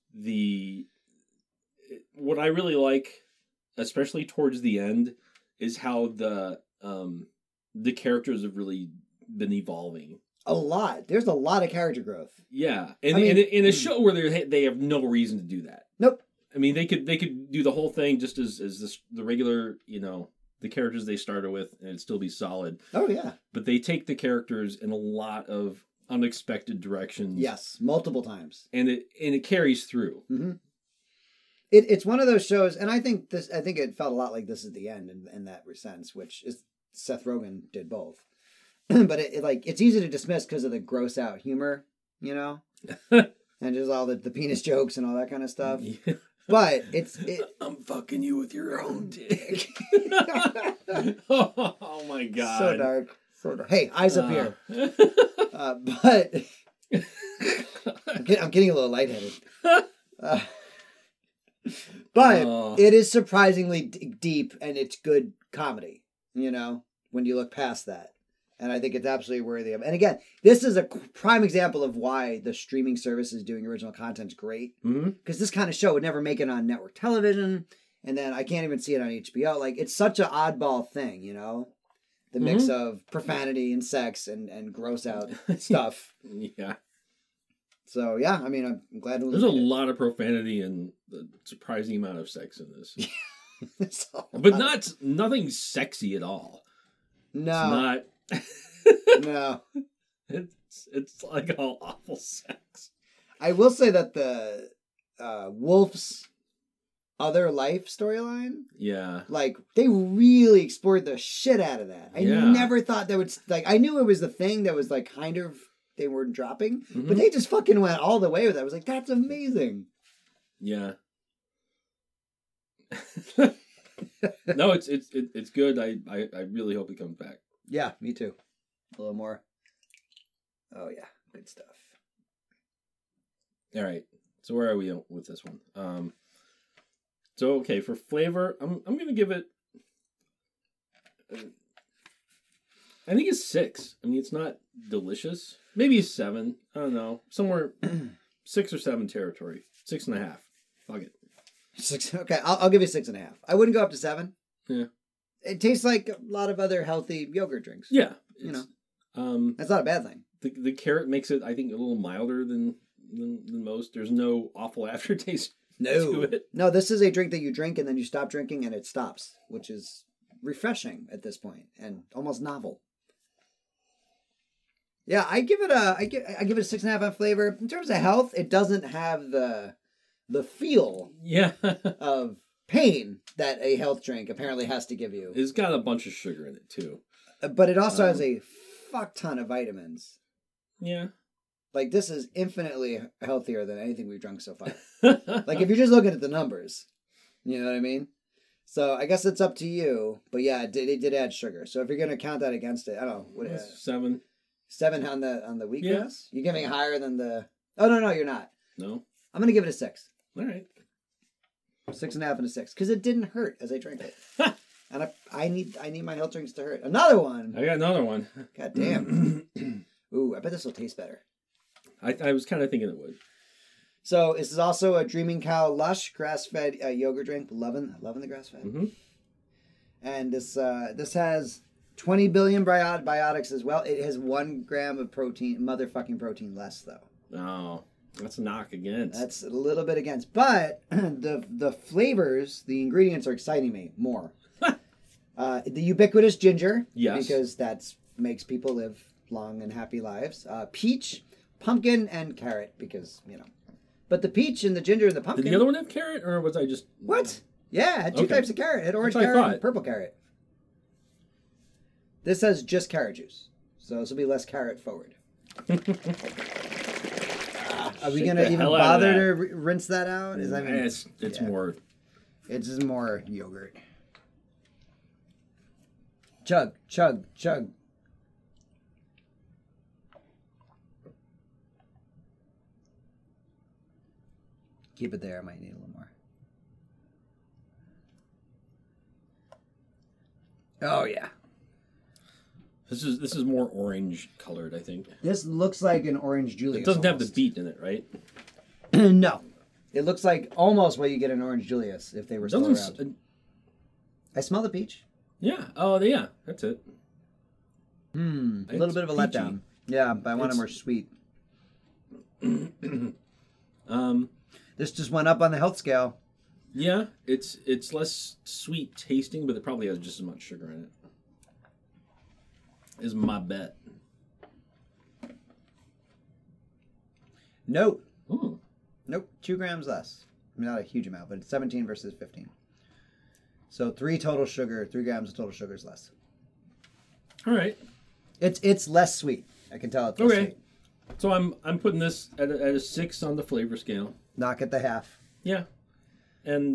What I really like, especially towards the end, is how the characters have really been evolving. A lot. There's a lot of character growth. Yeah, in a show where they have no reason to do that. Nope. I mean, they could do the whole thing just as the regular, the characters they started with, and it'd still be solid. Oh yeah. But they take the characters in a lot of unexpected directions. Yes, multiple times, and it carries through. Mm-hmm. It's one of those shows, and I think it felt a lot like This Is the End in that sense, which is Seth Rogen did both. But it's easy to dismiss because of the gross out humor, and just all the penis jokes and all that kind of stuff. Yeah. But I'm fucking you with your own dick. Oh my god. So dark. Hey, eyes up here. But I'm getting a little lightheaded. But it is surprisingly deep, and it's good comedy, when you look past that. And I think it's absolutely worthy of. And again, this is a prime example of why the streaming services doing original content is great. Because this kind of show would never make it on network television, and then I can't even see it on HBO. Like, it's such an oddball thing, the mix of profanity and sex and gross out stuff. Yeah. So yeah, I mean, I'm glad. There's a lot of profanity and a surprising amount of sex in this. But nothing sexy at all. No. It's not. No. It's like all awful sex. I will say that the Wolf's other life storyline, like, they really explored the shit out of that. I never thought that would, like, I knew it was the thing that was like kind of they weren't dropping, but they just fucking went all the way with it. I was like, that's amazing. Yeah. No, it's good. I really hope it comes back. Yeah, me too. A little more. Oh yeah, good stuff. All right. So where are we with this one? So okay, for flavor, I'm gonna give it. I think it's 6. I mean, it's not delicious. Maybe a 7. I don't know. Somewhere 6 or 7 territory. 6.5. Fuck it. 6. Okay, I'll give you 6.5. I wouldn't go up to 7. Yeah. It tastes like a lot of other healthy yogurt drinks. Yeah. That's not a bad thing. The carrot makes it, I think, a little milder than most. There's no awful aftertaste to it. No, this is a drink that you drink and then you stop drinking and it stops, which is refreshing at this point and almost novel. Yeah, I give it a 6.5 on flavor. In terms of health, it doesn't have the feel of pain that a health drink apparently has to give you. It's got a bunch of sugar in it too. But it also has a fuck ton of vitamins. Yeah. Like, this is infinitely healthier than anything we've drunk so far. Like, if you're just looking at the numbers, you know what I mean? So I guess it's up to you. But yeah, it did add sugar. So if you're going to count that against it, I don't know. What, 7. 7 on the weakness? Yeah. You're giving it higher than the... Oh, no, you're not. No. I'm going to give it a 6. All right. 6.5 and a 6. Because it didn't hurt as I drank it. And I need my health drinks to hurt. Another one. I got another one. God damn. Ooh, I bet this will taste better. I was kind of thinking it would. So this is also a Dreaming Cow Lush grass-fed yogurt drink. Loving the grass-fed. Mm-hmm. And this has 20 billion biotics as well. It has 1 gram of motherfucking protein less, though. Oh, that's a knock against. That's a little bit against. But the flavors, the ingredients are exciting me more. The ubiquitous ginger. Yes. Because that makes people live long and happy lives. Peach, pumpkin, and carrot because, But the peach and the ginger and the pumpkin... Did the other one have carrot, or was I just... What? Yeah, it had two types of carrot. It had orange That's what I carrot thought. and purple carrot. This has just carrot juice. So this will be less carrot forward. Are we going to even bother to rinse that out? Is that It's more... It's just more yogurt. Chug, chug, chug. Keep it there. I might need a little more. Oh, yeah. This is more orange colored, I think. This looks like an orange Julius. It doesn't have the almost. beet in it, right? No. It looks like almost what you get in orange Julius if they were still around. I smell the peach. Yeah. Oh, yeah. That's it. A little bit of a peachy. letdown. Yeah, but I want it more sweet. This just went up on the health scale. Yeah, it's less sweet tasting, but it probably has just as much sugar in it. Is my bet. Nope. Ooh. Nope. 2 grams less. I mean, not a huge amount, but it's 17 versus 15. So 3 grams of total sugar is less. All right. It's less sweet. I can tell it's less Okay. sweet. So I'm putting this at a 6 on the flavor scale. Knock at the half. Yeah. And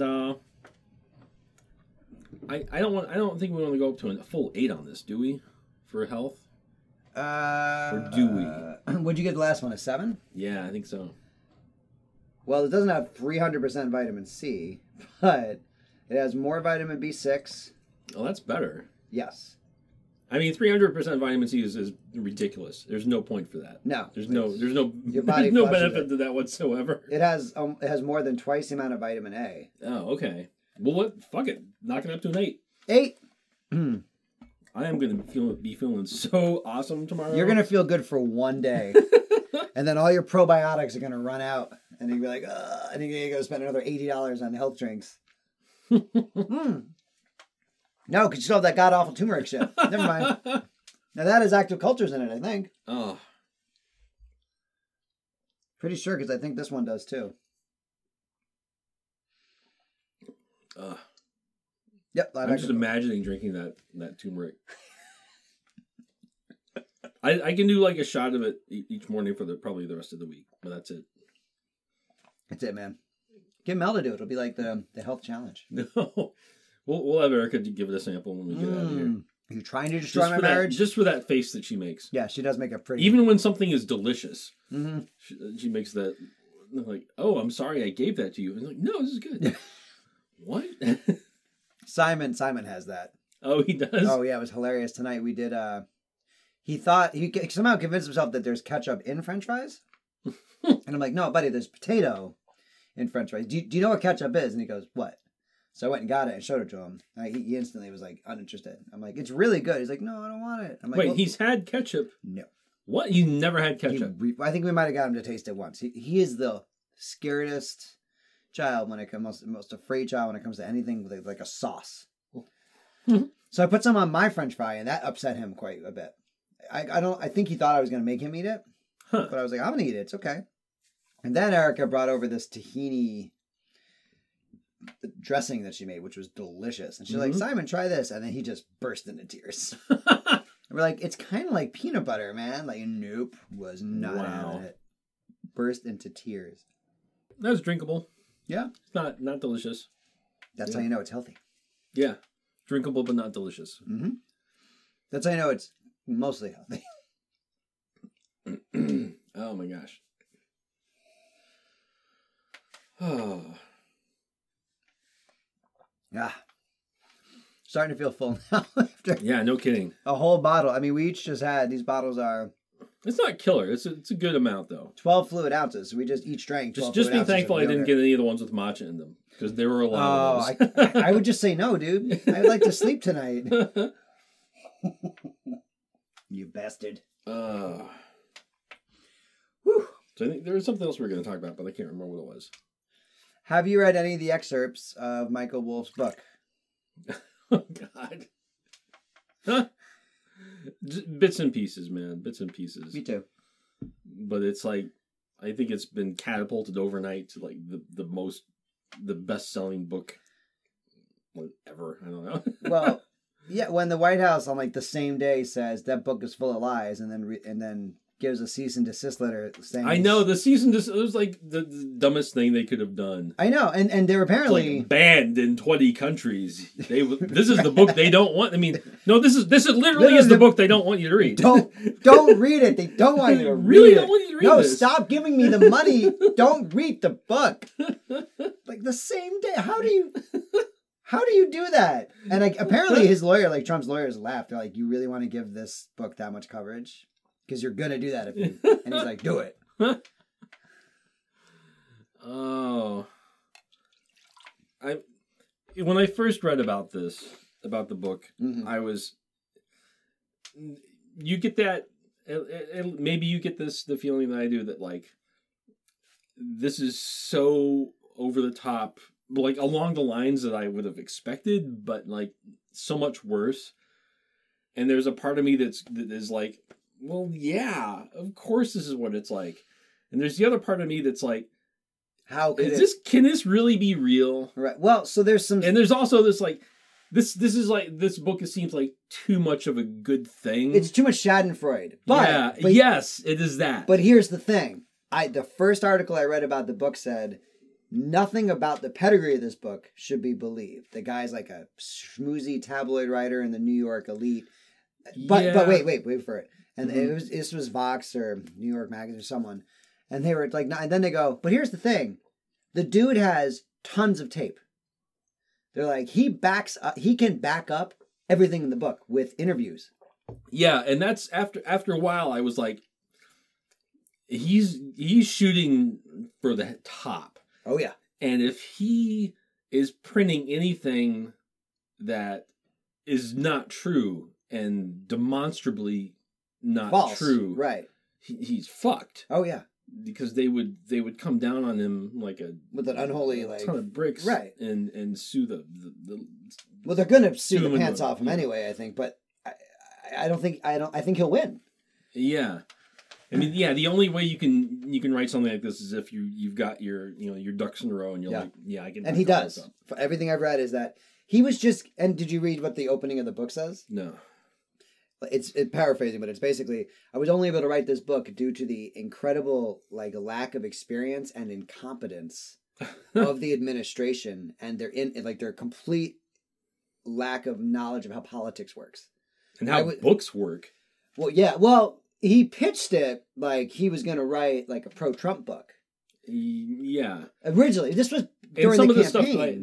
I don't think we want to go up to a full 8 on this, do we? For health? Or do we? What'd you get the last one? A 7? Yeah, I think so. Well, it doesn't have 300% vitamin C, but it has more vitamin B6. Oh, that's better. Yes. I mean, 300% vitamin C is ridiculous. There's no point for that. No. There's no Your body there's no flushes benefit it. to that whatsoever. It has more than twice the amount of vitamin A. Oh, okay. Well, fuck it. Knock it up to an 8. 8. I am going to be feeling so awesome tomorrow. You're going to feel good for one day. And then all your probiotics are going to run out. And you'll be like, ugh. And you're going to go spend another $80 on health drinks. No, because you still have that god-awful turmeric shit. Never mind. Now that has active cultures in it, I think. Oh. Pretty sure, because I think this one does too. Yep. I'm just imagining drinking that turmeric. I can do like a shot of it each morning for probably the rest of the week, but that's it. That's it, man. Get Mel to do it. It'll be like the health challenge. No. We'll have Erica to give it a sample when we get out of here. Are you trying to destroy my marriage? Just for that face that she makes. Yeah, she does make a pretty... Even when something is delicious, Mm-hmm. she makes that, like, oh, I'm sorry I gave that to you. And like, no, this is good. What? Simon has that. Oh, he does? Oh, yeah, it was hilarious. Tonight we did... He thought... He somehow convinced himself that there's ketchup in French fries. And I'm like, no, buddy, there's potato in French fries. Do you know what ketchup is? And he goes, what? So I went and got it and showed it to him. He instantly was like uninterested. I'm like, it's really good. He's like, no, I don't want it. I'm like, wait, well, he's had ketchup? No. What? You never had ketchup? I think we might have got him to taste it once. He is the scaredest child when it comes, most afraid child when it comes to anything with like a sauce. So I put some on my French fry and that upset him quite a bit. I think he thought I was going to make him eat it. But I was like, I'm going to eat it. It's okay. And then Erica brought over this tahini dressing that she made, which was delicious. And she's like, Simon, try this. And then he just burst into tears. And we're like, it's kind of like peanut butter, man. Like, nope, was not having it. Burst into tears. That was drinkable. Yeah. It's not delicious. That's how you know it's healthy. Yeah. Drinkable, but not delicious. Mm-hmm. That's how you know it's mostly healthy. Oh, my gosh. Oh. Ah. Starting to feel full now. After Yeah, no kidding. a whole bottle. I mean, we each just had, these bottles are It's not killer. It's a good amount, though. 12 fluid ounces. So we just each drank 12 Just fluid be ounces thankful of I didn't yogurt. get any of the ones with matcha in them. Because there were a lot of those. I would just say no, dude. I'd like to sleep tonight. You bastard. Whew. Whew. So I think there was something else we were going to talk about, but I can't remember what it was. Have you read any of the excerpts of Michael Wolff's book? Oh, God. Bits and pieces, man. Bits and pieces. Me too. But it's like, I think it's been catapulted overnight to like the best-selling book ever. I don't know. Well, yeah, when the White House on like the same day says that book is full of lies, and then gives a cease and desist letter saying, I know the cease and desist. It was like the dumbest thing they could have done. I know, and they were apparently like banned in 20 countries. This is the book they don't want. I mean, no, this is literally the book they don't want you to read. Don't read it. They don't want you to really read don't want you to read No, this. stop giving me the money. Don't read the book. Like the same day. How do you do that? And like apparently his lawyer, like Trump's lawyers, laughed. They're like, "You really want to give this book that much coverage? Because you're gonna do that if you." And he's like, "Do it." Oh, when I first read about the book, I was. You get that, maybe you get the feeling that I do, that like this is so over the top, like along the lines that I would have expected, but like so much worse. And there's a part of me that is like, well, yeah, of course this is what it's like. And there's the other part of me that's like, can this really be real? Right. Well, so there's some, and there's also this like, this is like, this book seems like too much of a good thing. It's too much Schadenfreude. But yes, it is that. But here's the thing. The first article I read about the book said nothing about the pedigree of this book should be believed. The guy's like a schmoozy tabloid writer in the New York elite. But wait for it. And this was Vox or New York Magazine or someone. And they were like, and then they go, but here's the thing. The dude has tons of tape. They're like, he can back up everything in the book with interviews. Yeah, and that's after a while I was like, he's shooting for the top. Oh yeah. And if he is printing anything that is not true and demonstrably not false. True, right? He's fucked. Oh yeah, because they would come down on him like with an unholy ton of bricks, right? And sue the well, they're gonna sue the pants off him anyway, I think. But I think he'll win. Yeah. I mean, yeah. The only way you can write something like this is if you've got your ducks in a row and you're like, yeah, I can. And he does. For everything I've read is that he was just. And did you read what the opening of the book says? No. It's paraphrasing, but it's basically, I was only able to write this book due to the incredible lack of experience and incompetence of the administration and their complete lack of knowledge of how politics works and how books work. Well, yeah. Well, he pitched it like he was going to write like a pro-Trump book. Yeah. Originally, this was during the campaign.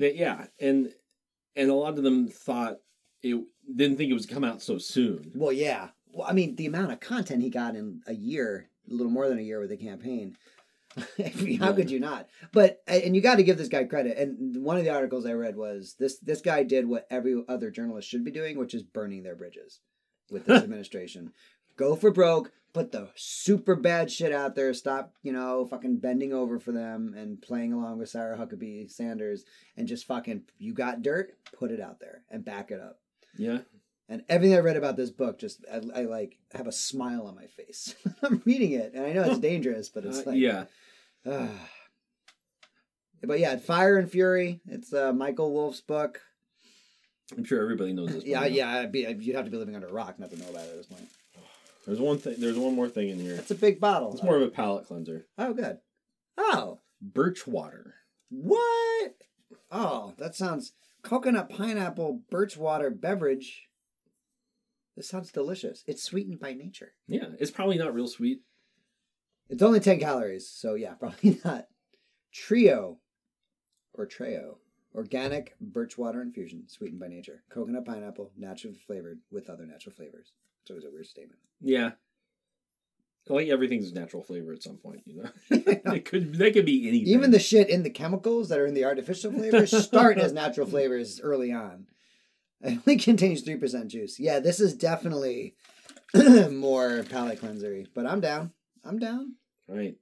And a lot of them thought didn't think it was come out so soon. Well, yeah. Well, I mean, the amount of content he got in a year, a little more than a year with the campaign. I mean, how could you not? But, and you got to give this guy credit. And one of the articles I read was this guy did what every other journalist should be doing, which is burning their bridges with this administration. Go for broke, put the super bad shit out there, stop, fucking bending over for them and playing along with Sarah Huckabee Sanders, and just fucking, you got dirt, put it out there and back it up. Yeah. And everything I read about this book, just I like have a smile on my face. I'm reading it, and I know it's dangerous, but it's like yeah. But yeah, Fire and Fury. It's Michael Wolff's book. I'm sure everybody knows this. Yeah. You'd have to be living under a rock not to know about it at this point. There's one thing. There's one more thing in here. It's a big bottle. It's more of a palate cleanser. Oh, good. Oh, birch water. What? Oh, that sounds coconut pineapple birch water beverage. This sounds delicious. It's sweetened by nature. Yeah, it's probably not real sweet. It's only 10 calories, so yeah, probably not. Treo. Organic birch water infusion, sweetened by nature. Coconut pineapple, naturally flavored with other natural flavors. It's always a weird statement. Yeah. Like everything's natural flavor at some point, They could be anything. Even the shit in the chemicals that are in the artificial flavors start as natural flavors early on. It only contains 3% juice. Yeah, this is definitely more palate cleansery. But I'm down. Right.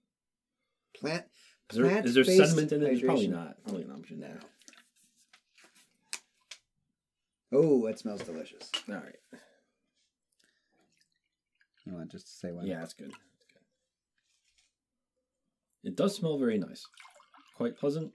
Is there sediment in it? It's probably not. Probably an option. No. Oh, it smells delicious. All right. You want just to say what? Yeah, that's good. It does smell very nice. Quite pleasant.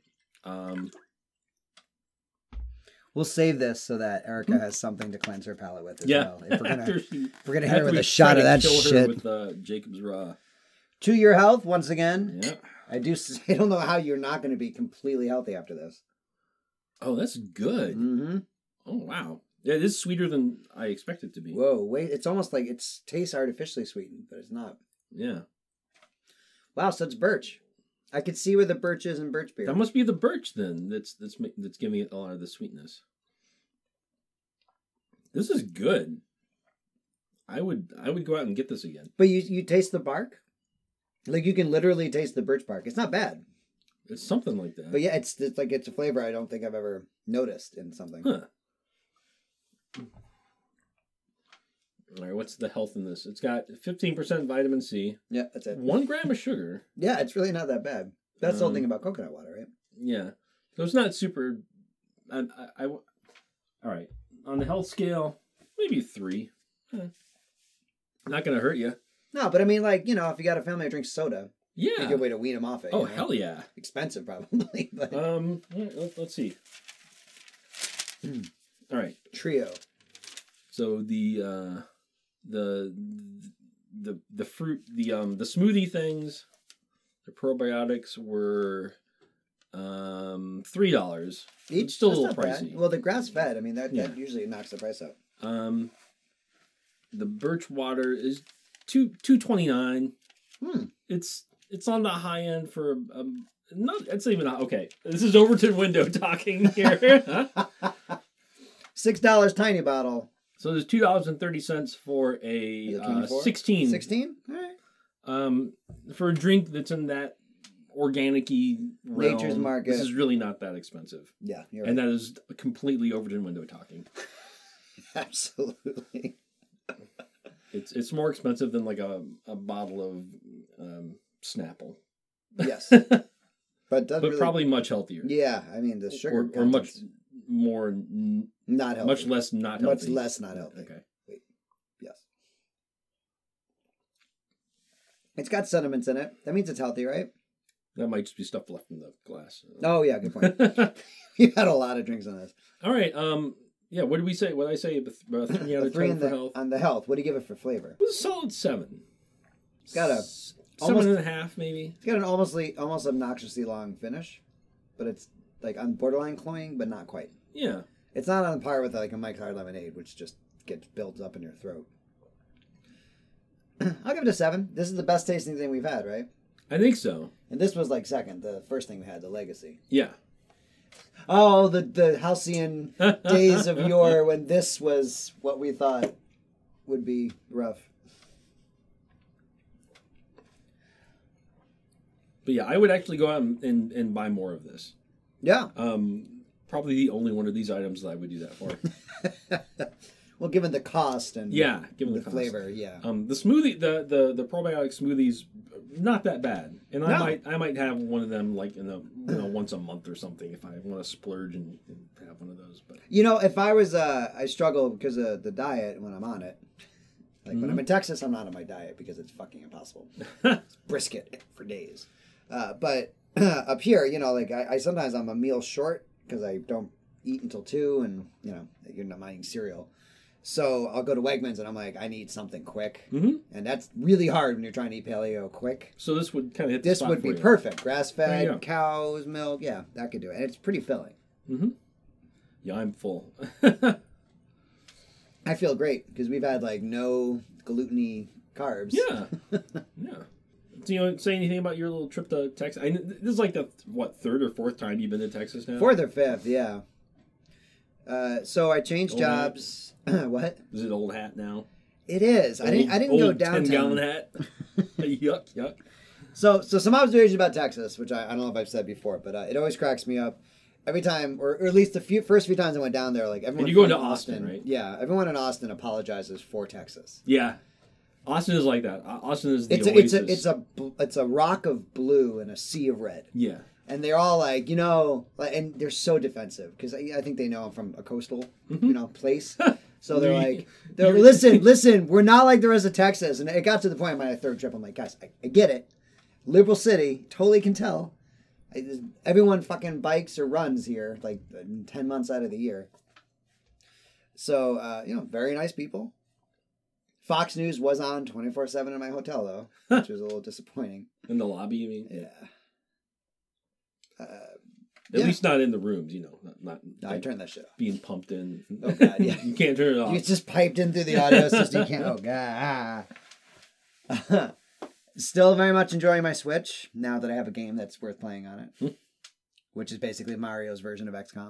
We'll save this so that Erica has something to cleanse her palate with as well. If we're After gonna hit her with a shot of that shit. With Jacob's Raw. To your health, once again. Yeah. I don't know how you're not going to be completely healthy after this. Oh, that's good. Mm-hmm. Oh, wow. Yeah, it is sweeter than I expected it to be. Whoa, wait. It's almost like it tastes artificially sweetened, but it's not. Yeah. Wow, so it's birch. I could see where the birch is in birch beer. That must be the birch then that's giving it a lot of the sweetness. This is good. I would go out and get this again. But you taste the bark? Like you can literally taste the birch bark. It's not bad. It's something like that. But yeah, it's a flavor I don't think I've ever noticed in something. Huh. All right, what's the health in this? It's got 15% vitamin C. Yeah, that's it. 1 gram of sugar. Yeah, it's really not that bad. That's the whole thing about coconut water, right? Yeah. So it's not super... all right. On the health scale, maybe 3. Not going to hurt you. No, but I mean, like, you know, if you got a family that drinks soda, yeah, a good way to wean them off it. Oh, hell yeah. Expensive, probably. But... let's see. All right. Trio. So the fruit, the smoothie things, the probiotics were $3 each. It's still That's a little not pricey. bad. Well, the grass fed. I mean, that usually knocks the price up. The birch water is $2.29. It's on the high end for not. It's even okay. This is Overton Window talking here. $6 tiny bottle. So there's $2.30 for a 16. 16? All right. For a drink that's in that organic-y realm, Nature's Market. This is really not that expensive. Yeah, you're right. And that is completely Overton Window talking. Absolutely. It's more expensive than like a bottle of Snapple. Yes. But really, probably much healthier. Yeah, I mean the sugar or much more not healthy. Much less not healthy. Much less not healthy. Okay. Wait. Yes. It's got sediments in it. That means it's healthy, right? That might just be stuff left in the glass. Oh yeah, good point. You've had a lot of drinks on this. All right. Yeah. What did we say? What did I say? 3 out of 10 for health. On the health. What do you give it for flavor? It was a solid 7. It's got a 7.5 maybe. It's got an almost obnoxiously long finish, but it's like on borderline cloying, but not quite. Yeah. It's not on par with like a Mike's Hard Lemonade, which just gets built up in your throat. I'll give it a 7. This is the best tasting thing we've had, right? I think so. And this was like second. The first thing we had, the Legacy. Yeah. Oh, the halcyon days of yore when this was what we thought would be rough. But yeah, I would actually go out and buy more of this. Yeah. Probably the only one of these items that I would do that for. Well, given the cost and given the flavor, yeah. The smoothie, the probiotic smoothies, not that bad, and I might have one of them like in once a month or something if I want to splurge and have one of those. But if I was I struggle because of the diet when I'm on it. Like when I'm in Texas, I'm not on my diet because it's fucking impossible. It's brisket for days. But up here, like I sometimes I'm a meal short because I don't eat until 2 and, you're not eating cereal. So I'll go to Wegmans and I'm like, I need something quick. Mm-hmm. And that's really hard when you're trying to eat paleo quick. So this would kind of hit this the spot would be for you. perfect. Grass-fed, cows, milk. Yeah, that could do it. And it's pretty filling. Mm-hmm. Yeah, I'm full. I feel great because we've had like no gluten-y carbs. Yeah. Yeah. Do you say anything about your little trip to Texas? This is like the, 3rd or 4th time you've been to Texas now? 4th or 5th, yeah. So I changed jobs. What? Is it old hat now? It is. I didn't go downtown. 10-gallon hat. Yuck. So some observations about Texas, which I don't know if I've said before, but it always cracks me up. Every time, or at least the first few times I went down there, like everyone. And you go into Austin, right? Yeah, everyone in Austin apologizes for Texas. Yeah, Austin is like that. Austin is the oasis. It's a rock of blue and a sea of red. Yeah. And they're all like, and they're so defensive because I think they know I'm from a coastal, place. So they're like, listen, we're not like the rest of Texas. And it got to the point on my third trip, I'm like, guys, I get it. Liberal city, totally can tell. Everyone fucking bikes or runs here, like 10 months out of the year. So, very nice people. Fox News was on 24/7 in my hotel, though, which was a little disappointing. In the lobby, you mean? Yeah. At least not in the rooms, Not no, I turned that shit off. Being pumped in. Oh, God, yeah. You can't turn it off. It's just piped in through the audio system. You can't. Oh, God. Still very much enjoying my Switch now that I have a game that's worth playing on it, which is basically Mario's version of XCOM.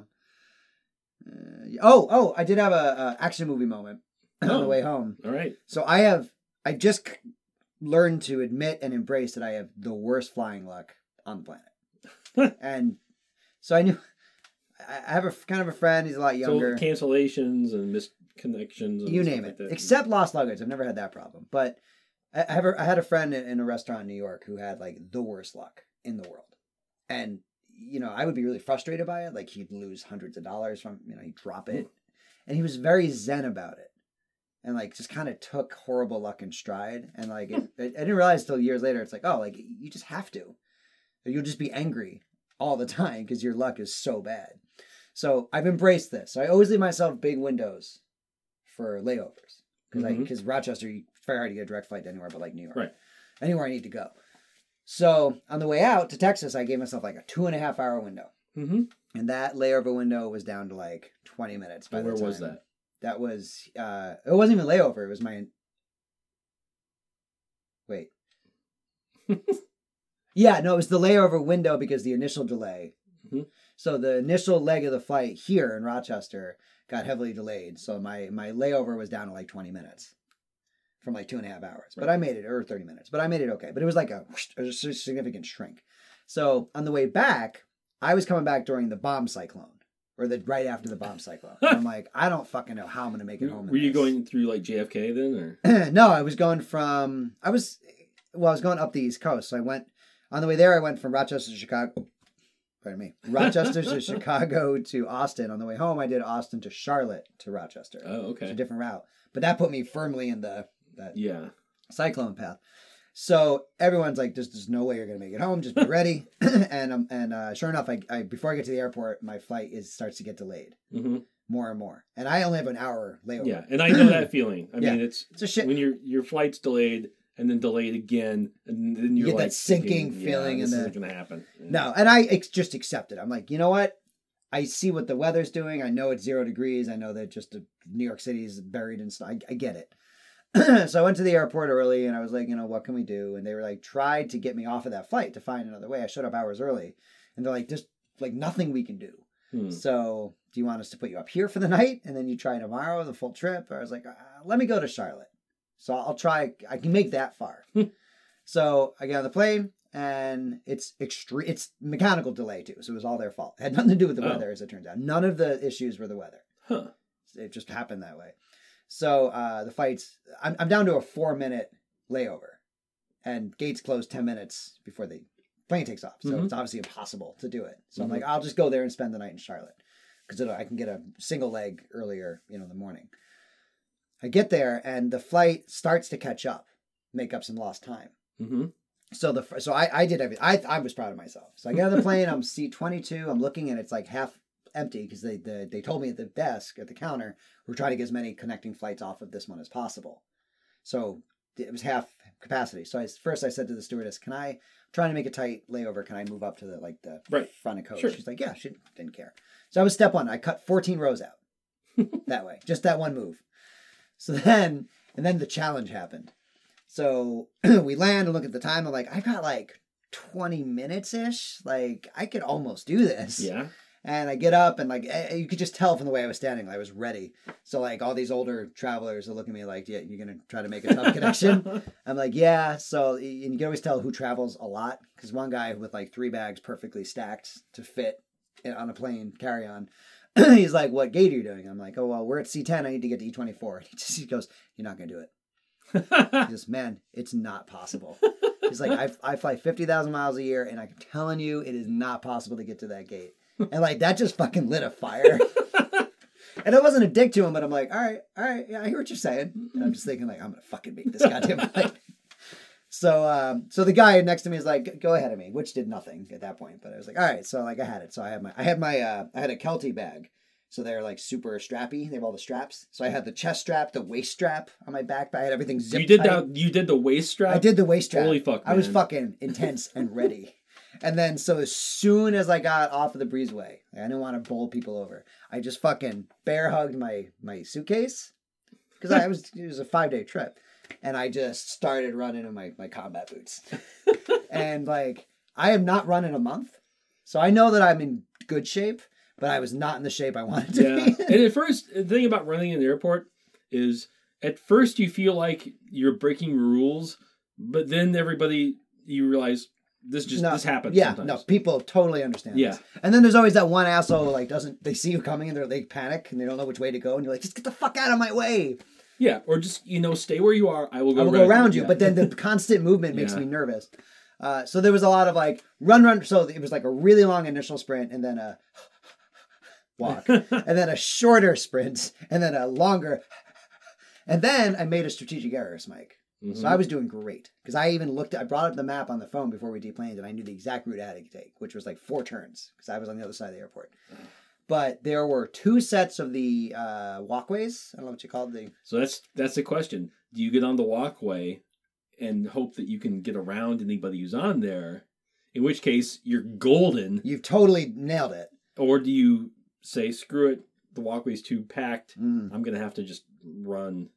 I did have a action movie moment on the way home. All right. So I just learned to admit and embrace that I have the worst flying luck on the planet. And so I knew I have a kind of a friend. He's a lot younger. So cancellations and missed connections. And you name it. Except lost luggage. I've never had that problem. But I had a friend in a restaurant in New York who had like the worst luck in the world. And, I would be really frustrated by it. Like he'd lose hundreds of dollars from, he'd drop it. And he was very zen about it. And like just kind of took horrible luck in stride. And like, I didn't realize till years later, it's like, oh, like you just have to. You'll just be angry all the time because your luck is so bad. So I've embraced this. So I always leave myself big windows for layovers because Rochester, it's very hard to get a direct flight to anywhere but like New York. Right. Anywhere I need to go. So on the way out to Texas, I gave myself like a 2.5 hour window. Mm-hmm. And that layover window was down to like 20 minutes. Where was that? That was, it wasn't even layover. It was wait. Yeah, no, it was the layover window because the initial delay. Mm-hmm. So the initial leg of the flight here in Rochester got heavily delayed. So my layover was down to like 20 minutes from like 2.5 hours. Right. But I made it, or 30 minutes. But I made it okay. But it was like a significant shrink. So on the way back, I was coming back during the bomb cyclone. Or right after the bomb cyclone. And I'm like, I don't fucking know how I'm going to make it home. Were you going through like JFK then? Or? No, I was going I was going up the East Coast. So on the way there, I went from Rochester to Chicago. Pardon me. Rochester to Chicago to Austin. On the way home, I did Austin to Charlotte to Rochester. Oh, okay. It's a different route. But that put me firmly in that cyclone path. So everyone's like, there's no way you're going to make it home. Just be ready. and sure enough, I before I get to the airport, my flight starts to get delayed more and more. And I only have an hour layover. Yeah, and I know that feeling. I mean, it's a shit. When your flight's delayed and then delayed again, and then you get like that sinking feeling. This isn't going to happen. No, and I just accept it. I'm like, you know what? I see what the weather's doing. I know it's 0 degrees. I know that just New York City is buried in snow. I get it. So I went to the airport early and I was like, what can we do? And they were like, tried to get me off of that flight to find another way. I showed up hours early and they're like, there's like nothing we can do. So do you want us to put you up here for the night? And then you try tomorrow, the full trip? Or I was like, let me go to Charlotte. So I'll try, I can make that far. So I get on the plane and it's mechanical delay too. So it was all their fault. It had nothing to do with the weather as it turns out. None of the issues were the weather. Huh. It just happened that way. So the flight's, I'm down to a 4-minute layover, and gates close 10 minutes before the plane takes off. So it's obviously impossible to do it. So I'm like, I'll just go there and spend the night in Charlotte because I can get a single leg earlier, in the morning. I get there and the flight starts to catch up, make up some lost time. Mm-hmm. So I did everything. I was proud of myself. So I get on the plane. I'm seat 22. I'm looking and it's like half empty because they told me at the desk at the counter we're trying to get as many connecting flights off of this one as possible. So it was half capacity. So first I said to the stewardess, I'm trying to make a tight layover. Can I move up to the front of coach? Sure. She's like, yeah, she didn't care. So that was step one. I cut 14 rows out that way, just that one move. So then the challenge happened. So we land and look at the time. I'm like, I've got like 20 minutes-ish. Like I could almost do this. Yeah. And I get up and like, you could just tell from the way I was standing, I was ready. So like all these older travelers are looking at me like, yeah, you're going to try to make a tough connection. I'm like, yeah. So you can always tell who travels a lot. Because one guy with like 3 bags perfectly stacked to fit on a plane carry-on. He's like, what gate are you doing? I'm like, oh, well, we're at C10. I need to get to E24. He goes, you're not going to do it. He goes, man, it's not possible. He's like, I fly 50,000 miles a year, and I'm telling you, it is not possible to get to that gate. And like that just fucking lit a fire. And I wasn't a dick to him, but I'm like, all right, yeah, I hear what you're saying. And I'm just thinking like, I'm gonna fucking make this goddamn flight. So the guy next to me is like, go ahead of me, which did nothing at that point. But I was like, all right, so like I had it. So I had a Kelty bag. So they're like super strappy. They have all the straps. So I had the chest strap, the waist strap on my back. I had everything zipped You did tight. that. You did the waist strap. I did the waist strap. Holy fuck, man. I was fucking intense and ready. And then so as soon as I got off of the breezeway, I didn't want to bowl people over. I just fucking bear hugged my suitcase because it was a 5-day trip, and I just started running in my combat boots. And like I have not run in a month, so I know that I'm in good shape. But I was not in the shape I wanted to be. And at first, the thing about running in the airport is at first you feel like you're breaking rules, but then you realize this happens. Yeah, sometimes. no, people totally understand Yeah. this. And then there's always that one asshole they see you coming and they panic and they don't know which way to go and you're like, just get the fuck out of my way. Yeah, or just stay where you are. I will go around you. Yeah. But then the constant movement makes me nervous. So there was a lot of like run. So it was like a really long initial sprint and then a walk, and then a shorter sprint, and then a longer, and then I made a strategic error, Mike. Mm-hmm. So I was doing great because I brought up the map on the phone before we deplaned, and I knew the exact route I had to take, which was like 4 turns because I was on the other side of the airport. But there were 2 sets of the walkways. I don't know what you called the. So that's the question. Do you get on the walkway and hope that you can get around anybody who's on there? In which case, you're golden. You've totally nailed it. Or do you say, screw it, the walkway's too packed, I'm going to have to just run.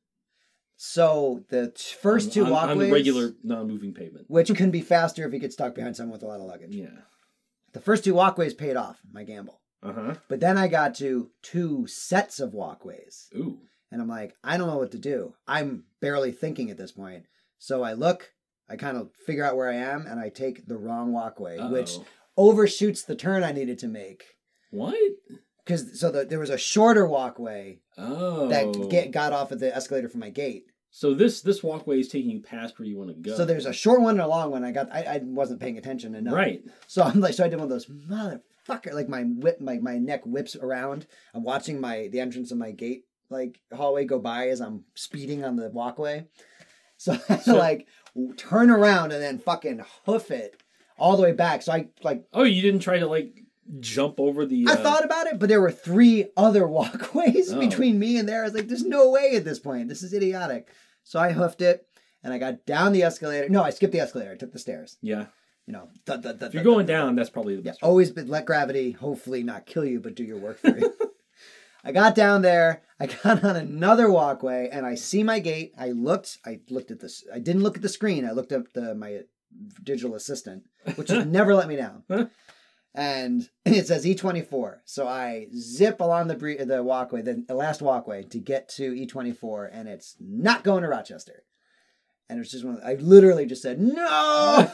So the first 2 walkways... On the regular, non-moving pavement. Which can be faster if you get stuck behind someone with a lot of luggage. Yeah. The first 2 walkways paid off, my gamble. Uh-huh. But then I got to 2 sets of walkways. Ooh. And I'm like, I don't know what to do. I'm barely thinking at this point. So I look, I kind of figure out where I am, and I take the wrong walkway, which overshoots the turn I needed to make. What? Because there was a shorter walkway that got off at the escalator from my gate. So this walkway is taking you past where you want to go. So there's a short one and a long one. I wasn't paying attention enough. Right. So I'm like, I did one of those motherfucker. Like my neck whips around. I'm watching the entrance of my gate like hallway go by as I'm speeding on the walkway. So I had to like turn around and then fucking hoof it all the way back. So I like. Oh, you didn't try to like jump over the... I thought about it, but there were 3 other walkways between me and there. I was like, there's no way at this point. This is idiotic. So I hoofed it, and I got down the escalator. No, I skipped the escalator. I took the stairs. Yeah. If you're going down, that's probably the best. Always let gravity hopefully not kill you, but do your work for you. I got down there. I got on another walkway, and I see my gate. I looked at this. I didn't look at the screen. I looked at my digital assistant, which has never let me down. And it says E24. So I zip along the walkway, the last walkway, to get to E24, and it's not going to Rochester. And it was just I literally just said, no!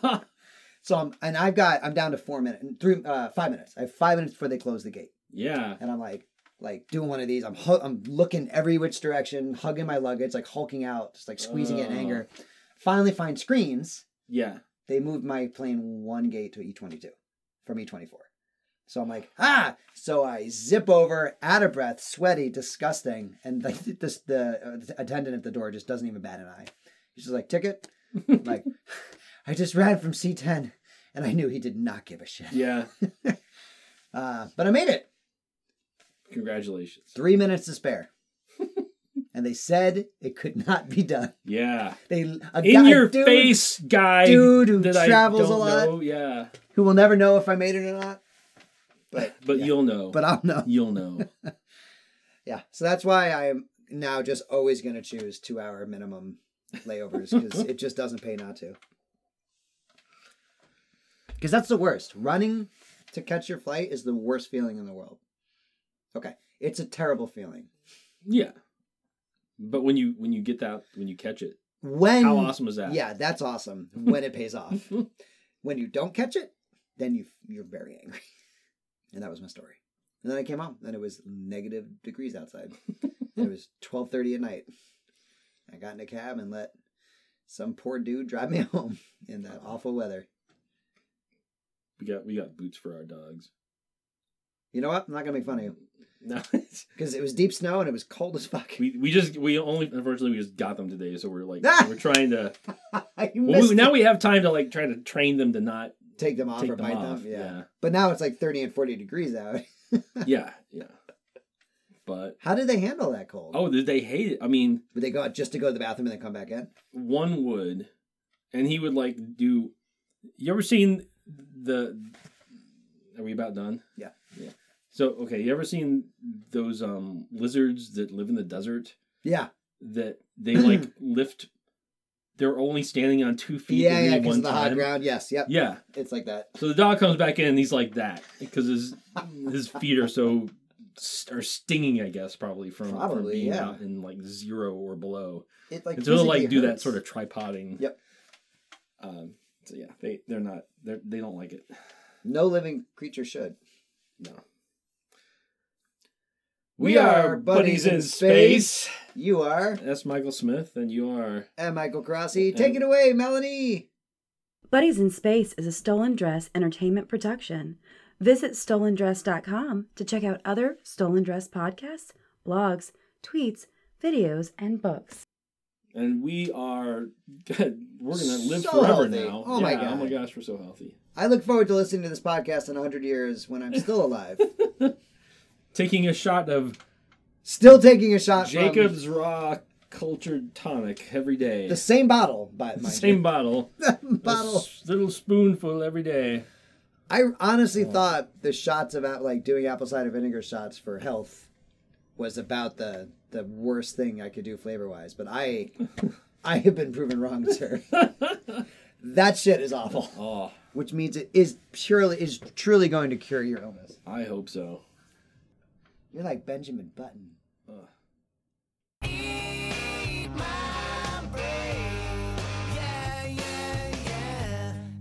So I'm down to 5 minutes. I have 5 minutes before they close the gate. Yeah. And I'm like doing one of these. I'm looking every which direction, hugging my luggage, like hulking out, just like squeezing it in anger. Finally find screens. Yeah. They moved my plane 1 gate to E22 from E24. So I'm like, So I zip over, out of breath, sweaty, disgusting. And the attendant at the door just doesn't even bat an eye. He's just like, ticket? I'm like, I just ran from C10. And I knew he did not give a shit. Yeah. But I made it. Congratulations. 3 minutes to spare. And they said it could not be done. Yeah. In your face guy. Dude who that travels I don't a lot. know. Yeah. Who will never know if I made it or not. But yeah. You'll know. But I'll know. You'll know. Yeah. So that's why I am now just always going to choose 2-hour minimum layovers because it just doesn't pay not to. Because that's the worst. Running to catch your flight is the worst feeling in the world. Okay. It's a terrible feeling. Yeah. But when you get that, when you catch it, how awesome is that? Yeah, that's awesome when it pays off. When you don't catch it, then you're very angry. And that was my story. And then I came home, and it was negative degrees outside. And it was 12:30 at night. I got in a cab and let some poor dude drive me home in that awful weather. We got boots for our dogs. You know what? I'm not gonna make fun of you. No, because it was deep snow and it was cold as fuck. Unfortunately we just got them today, so we're like we're trying to. Now we have time to like try to train them to not take them off or bite them. Yeah, but now it's like 30 and 40 degrees out. yeah. But how did they handle that cold? Oh, did they hate it? I mean, would they go out just to go to the bathroom and then come back in? One would, and he would like do. You ever seen the? Are we about done? Yeah. So, okay, you ever seen those lizards that live in the desert? Yeah. That they like lift. They're only standing on 2 feet. Yeah, because of the hot ground. Yes, yep. Yeah, it's like that. So the dog comes back in and he's like that because his feet are so stinging. I guess probably from being out in like 0 or below. It like and so they'll like do that sort of tripoding. Yep. So yeah, they don't like it. No living creature should. No. We are Buddies in Space. You are. That's Michael Smith, and you are. And Michael Crossie. Take it away, Melanie. Buddies in Space is a Stolen Dress entertainment production. Visit stolendress.com to check out other Stolen Dress podcasts, blogs, tweets, videos, and books. And we are good. We're going to live so forever healthy. now. Oh my God. Oh my gosh, we're so healthy. I look forward to listening to this podcast in 100 years when I'm still alive. Taking a shot of... Still taking a shot Jacob's Raw Cultured Tonic every day. The same bottle, by the same bottle. Bottle. A little spoonful every day. I honestly thought the shots about like doing apple cider vinegar shots for health was about the worst thing I could do flavor-wise. But I have been proven wrong, sir. That shit is awful. Oh. Which means it is truly going to cure your illness. I hope so. You're like Benjamin Button. Ugh.